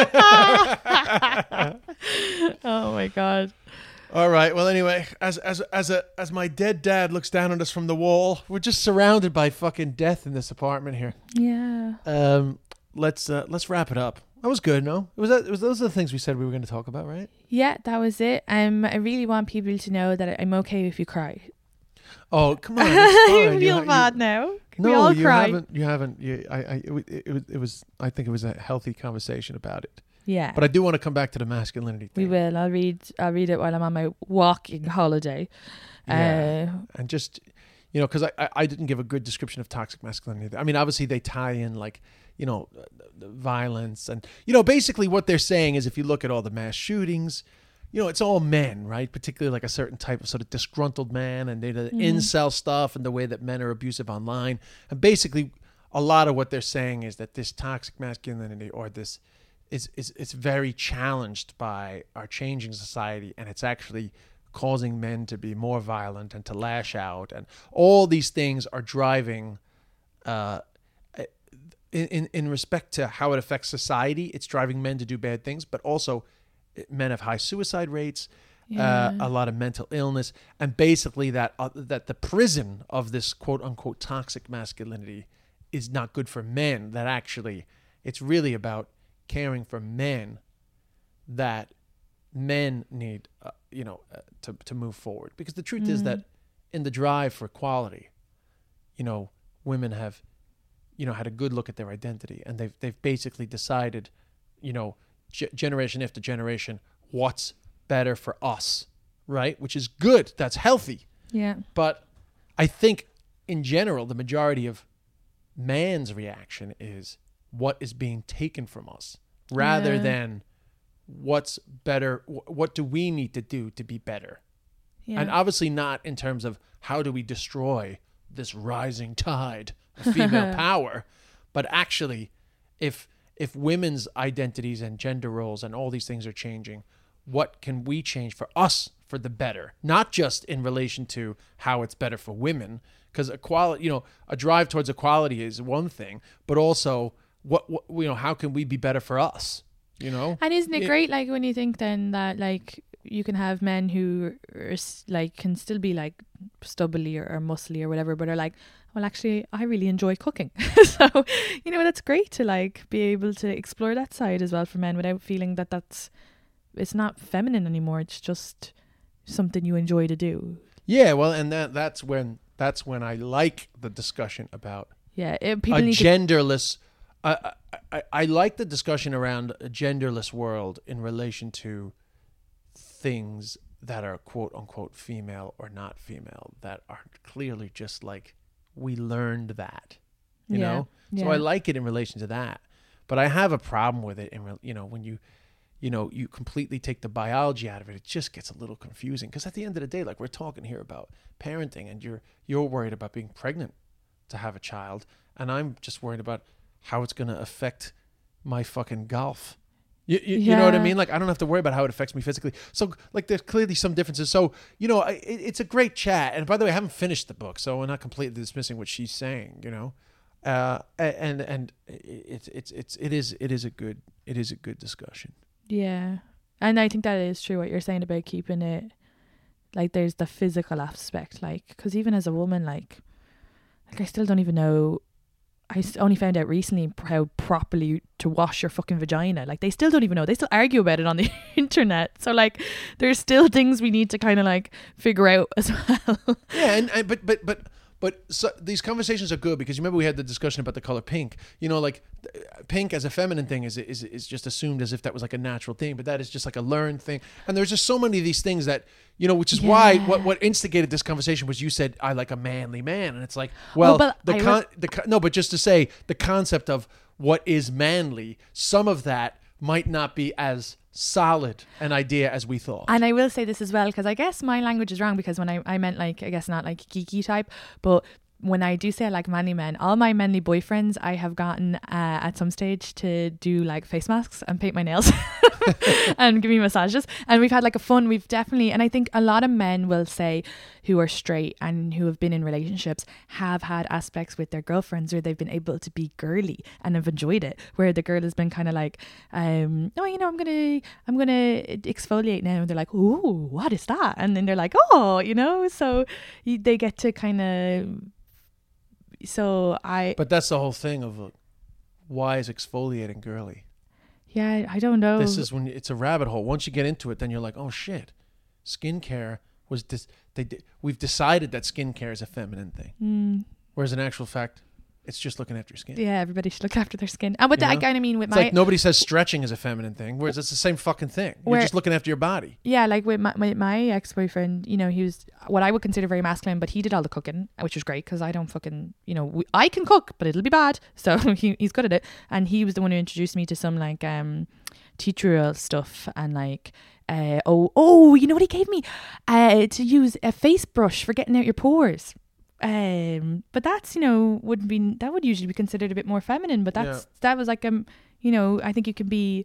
Oh my God. All right. Well, anyway, as as as a as my dead dad looks down on us from the wall, we're just surrounded by fucking death in this apartment here. Yeah. Um, let's uh, let's wrap it up. That was good, no? It was that. It was those are the things we said we were going to talk about, right? Yeah, that was it. Um, I really want people to know that I'm okay if you cry. Oh, come on! It's I fine. feel You- bad you- now. Can No, we all you cry? haven't. You haven't. You, I, I, it, it, was- it was. I think it was a healthy conversation about it. Yeah. But I do want to come back to the masculinity we thing. will. I'll read. I'll read it while I'm on my walking holiday. Yeah. Uh, And just, you know, because I, I, I didn't give a good description of toxic masculinity. I mean, obviously they tie in like, you know, uh, the violence and, you know, basically what they're saying is if you look at all the mass shootings, you know, it's all men, right? Particularly like a certain type of sort of disgruntled man, and they the Mhm. incel stuff and the way that men are abusive online. And basically a lot of what they're saying is that this toxic masculinity or this is, is, is very challenged by our changing society, and it's actually causing men to be more violent and to lash out, and all these things are driving uh, in, in, in respect to how it affects society. It's driving men to do bad things, but also men have high suicide rates, Yeah. uh, a lot of mental illness, and basically that uh, that the prison of this quote unquote toxic masculinity is not good for men. That actually it's really about caring for men, that men need uh, you know uh, to to move forward, because the truth is that in the drive for equality, you know, women have you know had a good look at their identity, and they've they've basically decided, you know, g- generation after generation, what's better for us, right? Which is good. That's healthy. yeah. But I think in general, the majority of man's reaction is what is being taken from us, rather Yeah. than what's better. wh- What do we need to do to be better? Yeah. And obviously not in terms of how do we destroy this rising tide of female power, but actually if if women's identities and gender roles and all these things are changing, what can we change for us for the better? Not just in relation to how it's better for women, because equality, you know, a drive towards equality is one thing, but also what, what you know, how can we be better for us? You know, And isn't it Yeah. great, like, when you think then that, like, you can have men who are, s- like, can still be, like, stubbly or, or muscly or whatever, but are like, well, actually, I really enjoy cooking. So, you know, that's great to, like, be able to explore that side as well for men without feeling that that's, it's not feminine anymore. It's just something you enjoy to do. yeah. Well, and that that's when that's when I like the discussion about Yeah. It, people a need to, genderless. I, I I like the discussion around a genderless world in relation to things that are quote unquote female or not female, that are clearly just like we learned that, you Yeah, know. So yeah. I like it in relation to that, but I have a problem with it in re- you know when you you know you completely take the biology out of it. It just gets a little confusing, because at the end of the day, like we're talking here about parenting, and you're you're worried about being pregnant to have a child, and I'm just worried about how it's going to affect my fucking golf. You, you, you know what I Yeah. mean? Like, I don't have to worry about how it affects me physically. So, like, there's clearly some differences. So, you know, I, it, it's a great chat. And by the way, I haven't finished the book, so we're not completely dismissing what she's saying, you know? Uh, and, and it's, it's, it's, it is, it is a good, it is a good discussion. Yeah. And I think that is true what you're saying about keeping it, like there's the physical aspect, like, because even as a woman, like, like I still don't even know, I s- only found out recently how properly to wash your fucking vagina. Like they still don't even know. They still argue about it on the internet. So like there's still things we need to kind of like figure out as well. Yeah, and, and but but but but so these conversations are good because you remember we had the discussion about the color pink. You know, like pink as a feminine thing is is is just assumed as if that was like a natural thing, but that is just like a learned thing. And there's just so many of these things that, you know, which is Yeah. why what what instigated this conversation was you said I like a manly man, and it's like, well, Well, but the I con was- the con- no, but just to say the concept of what is manly, some of that might not be as solid an idea as we thought. And I will say this as well, because I guess my language is wrong, because when I, I meant like, I guess not like geeky type, but when I do say I like manly men, all my manly boyfriends I have gotten uh, at some stage to do like face masks and paint my nails and give me massages, and we've had like a fun, we've definitely, and I think a lot of men will say who are straight and who have been in relationships have had aspects with their girlfriends where they've been able to be girly and have enjoyed it, where the girl has been kind of like um oh, you know, I'm gonna I'm gonna exfoliate now, and they're like, ooh, what is that? And then they're like, oh, you know, so you, they get to kind of, so I But that's the whole thing of uh, why is exfoliating girly? yeah, I don't know. This is when it's a rabbit hole. Once you get into it, then you're like, oh shit, skincare was this. They di- we've decided that skincare is a feminine thing, Mm, whereas in actual fact, it's just looking after your skin. yeah, everybody should look after their skin. And with You that, know? I kind of mean with It's my like nobody says stretching is a feminine thing, whereas it's the same fucking thing. You're Where- just looking after your body. yeah, like with my, my, my ex-boyfriend, you know, he was what I would consider very masculine, but he did all the cooking, which was great because I don't fucking, you know, we, I can cook, but it'll be bad. So he, he's good at it. And he was the one who introduced me to some like um tea tree oil stuff, and like uh oh oh you know what he gave me uh to use a face brush for getting out your pores. Um, but that's, you know, would be that would usually be considered a bit more feminine. But that's Yeah. that was like um you know, I think you can be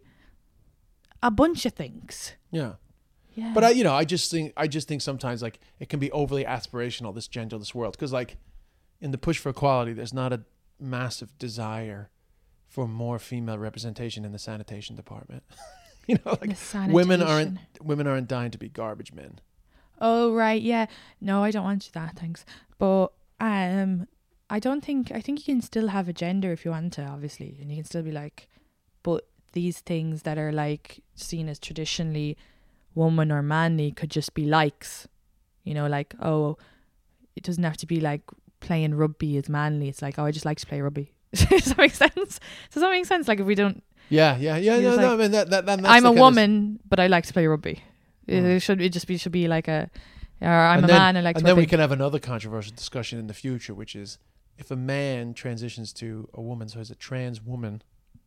a bunch of things. Yeah. Yeah. But I, you know, I just think, I just think sometimes like it can be overly aspirational, this genderless world, because like in the push for equality, there's not a massive desire for more female representation in the sanitation department. You know, like The women sanitation. aren't women aren't dying to be garbage men. Oh right, yeah. No, I don't want that, thanks. But um, I don't think I think you can still have a gender if you want to, obviously, and you can still be like, but these things that are like seen as traditionally woman or manly could just be likes, you know, like, oh, it doesn't have to be like playing rugby is manly. It's like, oh, I just like to play rugby. Does that make sense? Does that make sense? Like if we don't, Yeah, yeah, yeah. You're No, just no. like, I mean that that, that that's I'm the a kind of- woman, but I like to play rugby. It, Mm. it should it just be should be like a, or I'm and a then, man. I like to and play then we big. can have another controversial discussion in the future, which is if a man transitions to a woman, so as a trans woman,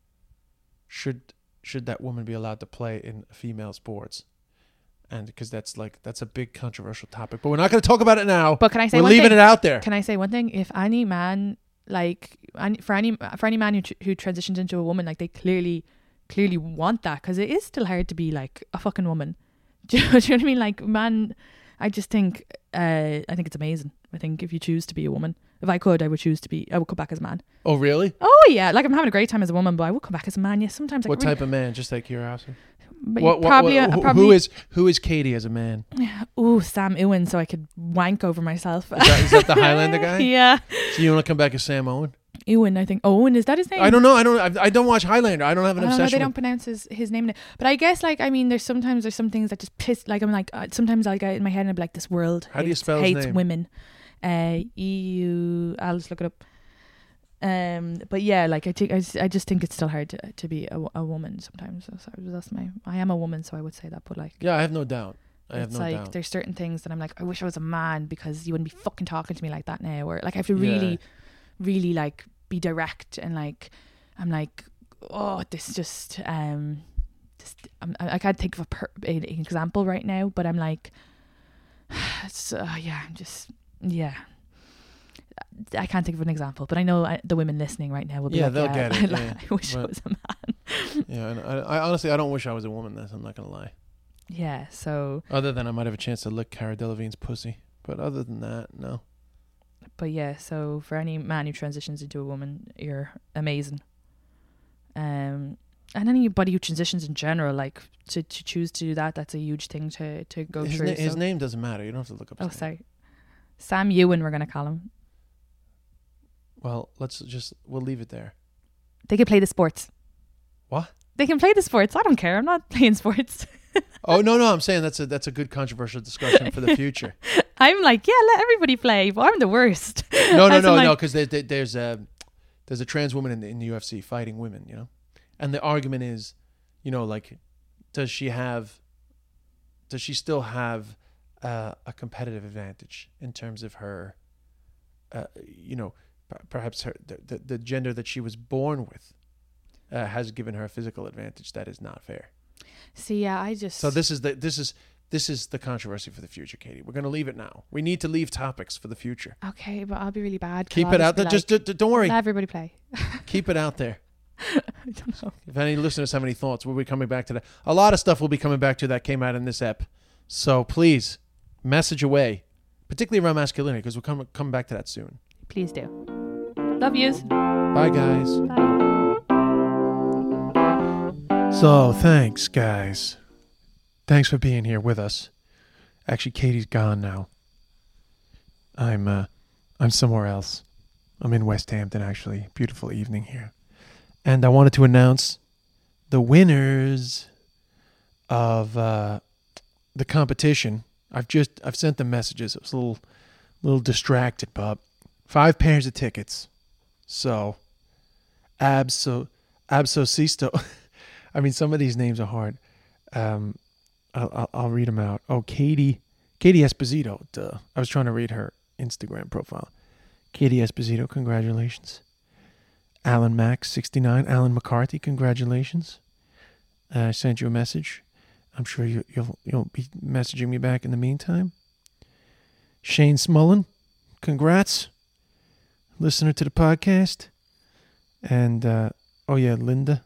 should should that woman be allowed to play in female sports? And because that's like that's a big controversial topic, but we're not going to talk about it now. But can I say we're one leaving thing? it out there. Can I say one thing? If any man, like, any, for any for any man who tr- who transitions into a woman, like they clearly clearly want that, because it is still hard to be like a fucking woman. Do you, do you know what I mean? Like, man, I just think uh, I think it's amazing. I think if you choose to be a woman, if I could, I would choose to be. I would come back as a man. Oh, really? Oh yeah, like I'm having a great time as a woman, but I would come back as a man. Yes, sometimes. Like, What really, type of man? Just like curiosity. But What, what, probably, what- a, who- probably. who is who is Katie as a man? Ooh, Sam Ewan, so I could wank over myself. Is that, is that the Highlander guy? Yeah, So you want to come back as Sam Owen? Ewan. I think Owen, is that his name? I don't know. I don't. I, I don't watch Highlander. I don't have an I don't know, obsession. they don't with, pronounce his, his name in it. But I guess, like, I mean, there's sometimes there's some things that just piss. Like, I'm like, uh, sometimes I'll get in my head and I'll be like, this world How do you hates, spell his hates name? women. Uh, E U. I'll just look it up. Um, but yeah, like I think I just, I just think it's still hard to, to be a, a woman sometimes. So, so that's my. I am a woman, so I would say that. But like, yeah, I have no doubt. I have it's no like doubt. there's certain things that I'm like, I wish I was a man because you wouldn't be fucking talking to me like that now. Or like I have to really, Yeah. really like be direct, and like I'm like, oh, this just um, just I'm, I I can't think of a per- an example right now, but I'm like, it's, uh, yeah, I'm just yeah. I can't think of an example, but I know I, the women listening right now will be Yeah, like, they'll yeah, get it, I, yeah. I wish I But- was a man. Yeah, and I, I honestly I don't wish I was a woman. That's I'm not gonna lie. Yeah, so Other than I might have a chance to lick Cara Delevingne's pussy, but other than that, no. but yeah, so for any man who transitions into a woman, you're amazing. Um, and anybody who transitions in general, like to, to choose to do that, that's a huge thing to, to go his through. Na- his so. name doesn't matter. You don't have to look up his Oh, name. sorry. Sam Ewan, we're going to call him. Well, let's just, we'll leave it there. They can play the sports. What? They can play the sports. I don't care. I'm not playing sports. Oh, no, no. I'm saying that's a, that's a good controversial discussion for the future. I'm like, yeah, let everybody play, but I'm the worst. No, no, As in, no, like- no, because there, there, there's a there's a trans woman in the, in the U F C fighting women, you know, and the argument is, you know, like, does she have, does she still have uh, a competitive advantage in terms of her, uh, you know, p- perhaps her the, the the gender that she was born with uh, has given her a physical advantage that is not fair. See, yeah, I just... So this is the this is this is the controversy for the future, Katie. We're going to leave it now. We need to leave topics for the future. Okay, but I'll be really bad. 'cause Keep I'll it out be there. Just like, d- d- don't worry. let everybody play. Keep it out there. I don't know. If any listeners have any thoughts, we'll be coming back to that. A lot of stuff will be coming back to that came out in this ep. So please, message away, particularly around masculinity, because we'll come come back to that soon. Please do. Love yous. Bye, guys. Bye. So thanks, guys. Thanks for being here with us. Actually, Katie's gone now. I'm uh, I'm somewhere else. I'm in West Hampton, actually. Beautiful evening here. And I wanted to announce the winners of uh, the competition. I've just I've sent them messages. I was a little little distracted, Bob. Five pairs of tickets. So Abso Absocisto. I mean, some of these names are hard. Um, I'll, I'll, I'll read them out. Oh, Katie, Katie Esposito. Duh. I was trying to read her Instagram profile. Katie Esposito, congratulations. Alan Max, sixty-nine. Alan McCarthy, congratulations. Uh, I sent you a message. I'm sure you, you'll you'll be messaging me back in the meantime. Shane Smullen, congrats. Listener to the podcast. And, uh, oh yeah, Linda.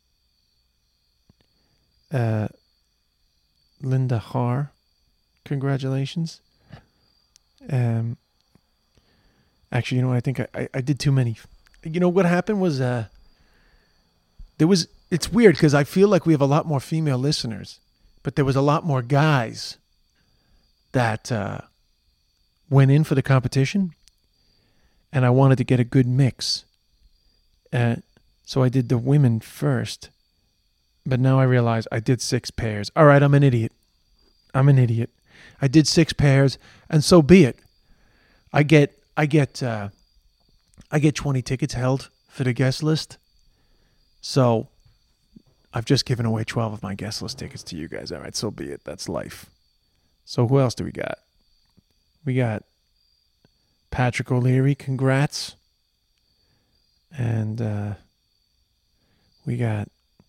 Uh, Linda Har, congratulations. Um, actually, you know what? I think I, I, I did too many. You know what happened was uh, there was. It's weird because I feel like we have a lot more female listeners, but there was a lot more guys that uh, went in for the competition, and I wanted to get a good mix. Uh, so I did the women first. But now I realize I did six pairs. All right, I'm an idiot. I'm an idiot. I did six pairs, and so be it. I get, I get, uh, I get twenty tickets held for the guest list. So I've just given away twelve of my guest list tickets to you guys. All right, so be it. That's life. So who else do we got? We got Patrick O'Leary. Congrats. And uh, we got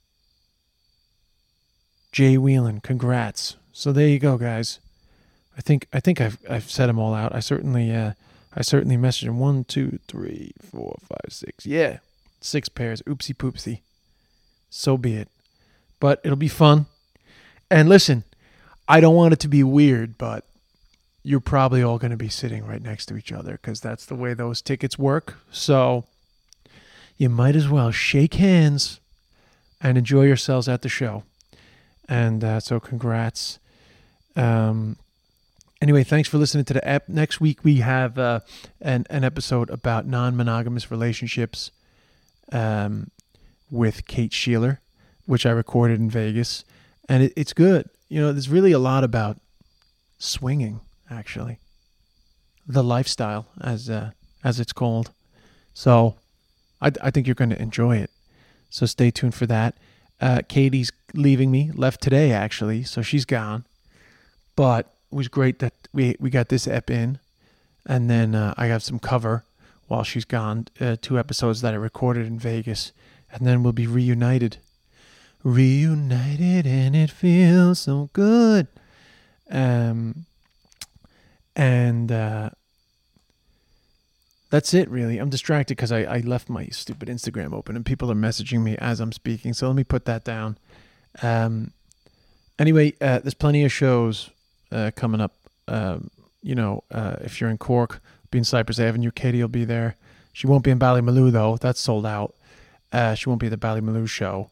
Jay Whelan, congrats. So there you go, guys. I think I think I've I've set them all out. I certainly uh I certainly messaged them. One, two, three, four, five, six. Yeah, six pairs. Oopsie poopsie. So be it. But it'll be fun. And listen, I don't want it to be weird, but you're probably all going to be sitting right next to each other because that's the way those tickets work. So you might as well shake hands and enjoy yourselves at the show. And uh, so congrats. Um, anyway, thanks for listening to the ep. Next week we have uh, an, an episode about non-monogamous relationships um, with Kate Sheeler, which I recorded in Vegas. And it, it's good. You know, there's really a lot about swinging, actually. The lifestyle, as uh, as it's called. So I, I think you're going to enjoy it. So stay tuned for that. Uh, Katie's leaving me, left today actually, so she's gone. But it was great that we we got this ep in, and then uh, I got some cover while she's gone. Uh, two episodes that I recorded in Vegas, and then we'll be reunited, reunited, and it feels so good. Um, and uh, that's it, really. I'm distracted because I, I left my stupid Instagram open and people are messaging me as I'm speaking. So let me put that down. Um, anyway, uh, there's plenty of shows uh, coming up. Um, you know, uh, if you're in Cork, be in Cypress Avenue, Katie will be there. She won't be in Ballymaloe, though. That's sold out. Uh, she won't be at the Ballymaloe show.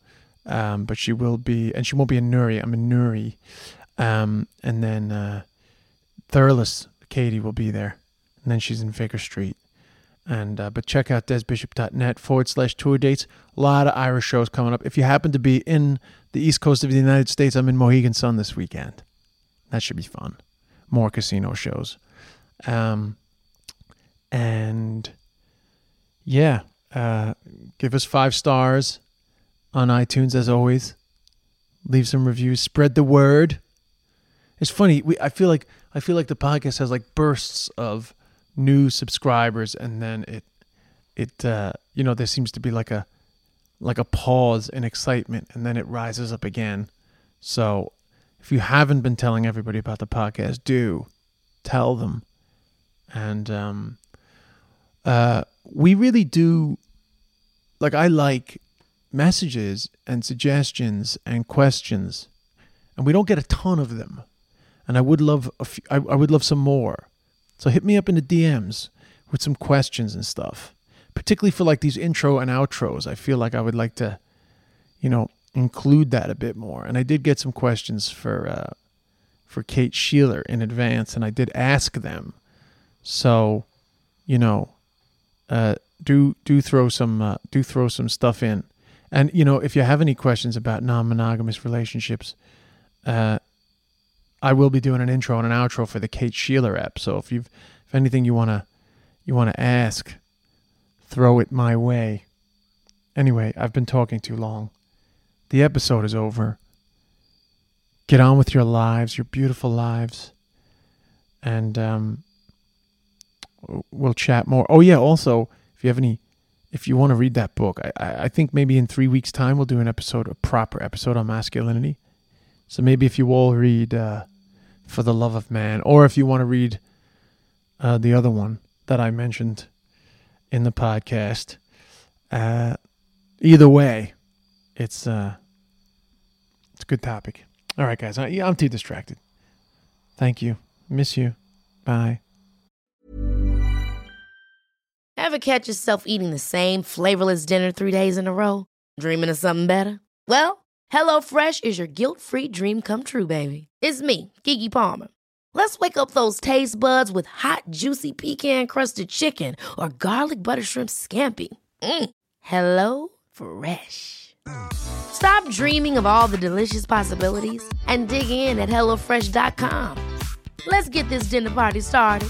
Um, but she will be, and she won't be in Newry. I'm in Newry. Um, and then uh, Thurles, Katie, will be there. And then she's in Vicar Street. And uh, but check out desbishop.net forward slash tour dates. A lot of Irish shows coming up. If you happen to be in the East Coast of the United States, I'm in Mohegan Sun this weekend. That should be fun. More casino shows. Um, and yeah, uh, give us five stars on iTunes as always. Leave some reviews. Spread the word. It's funny. We I feel like I feel like the podcast has like bursts of new subscribers, and then it it uh, you know, there seems to be like a like a pause in excitement, and then it rises up again. So if you haven't been telling everybody about the podcast, do tell them. And um, uh, we really do. Like, I like messages and suggestions and questions, and we don't get a ton of them. And I would love a few, I, I would love some more. So hit me up in the D Ms with some questions and stuff, particularly for like these intro and outros. I feel like I would like to, you know, include that a bit more. And I did get some questions for uh, for Kate Sheeler in advance, and I did ask them. So, you know, uh, do do throw some uh, do throw some stuff in. And you know, if you have any questions about non-monogamous relationships, uh, I will be doing an intro and an outro for the Kate Sheeler app. So if you've if anything you wanna you wanna ask, throw it my way. Anyway, I've been talking too long. The episode is over. Get on with your lives, your beautiful lives, and um, we'll chat more. Oh yeah, also if you have any, if you want to read that book, I I think maybe in three weeks' time we'll do an episode, a proper episode on masculinity. So maybe if you all read uh, For the Love of Man, or if you want to read uh, the other one that I mentioned in the podcast, uh, either way, it's uh, it's a good topic. All right, guys, I, I'm too distracted. Thank you. Miss you. Bye. Ever catch yourself eating the same flavorless dinner three days in a row? Dreaming of something better? Well, HelloFresh is your guilt-free dream come true, baby. It's me, Keke Palmer. Let's wake up those taste buds with hot, juicy pecan-crusted chicken or garlic butter shrimp scampi. Mm. Hello Fresh. Stop dreaming of all the delicious possibilities and dig in at hello fresh dot com. Let's get this dinner party started.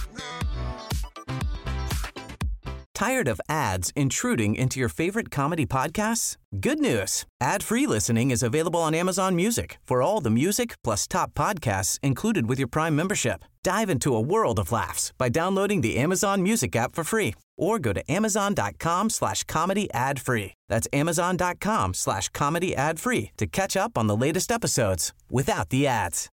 Tired of ads intruding into your favorite comedy podcasts? Good news. Ad-free listening is available on Amazon Music for all the music plus top podcasts included with your Prime membership. Dive into a world of laughs by downloading the Amazon Music app for free or go to amazon.com slash comedy ad free. That's amazon.com slash comedy ad free to catch up on the latest episodes without the ads.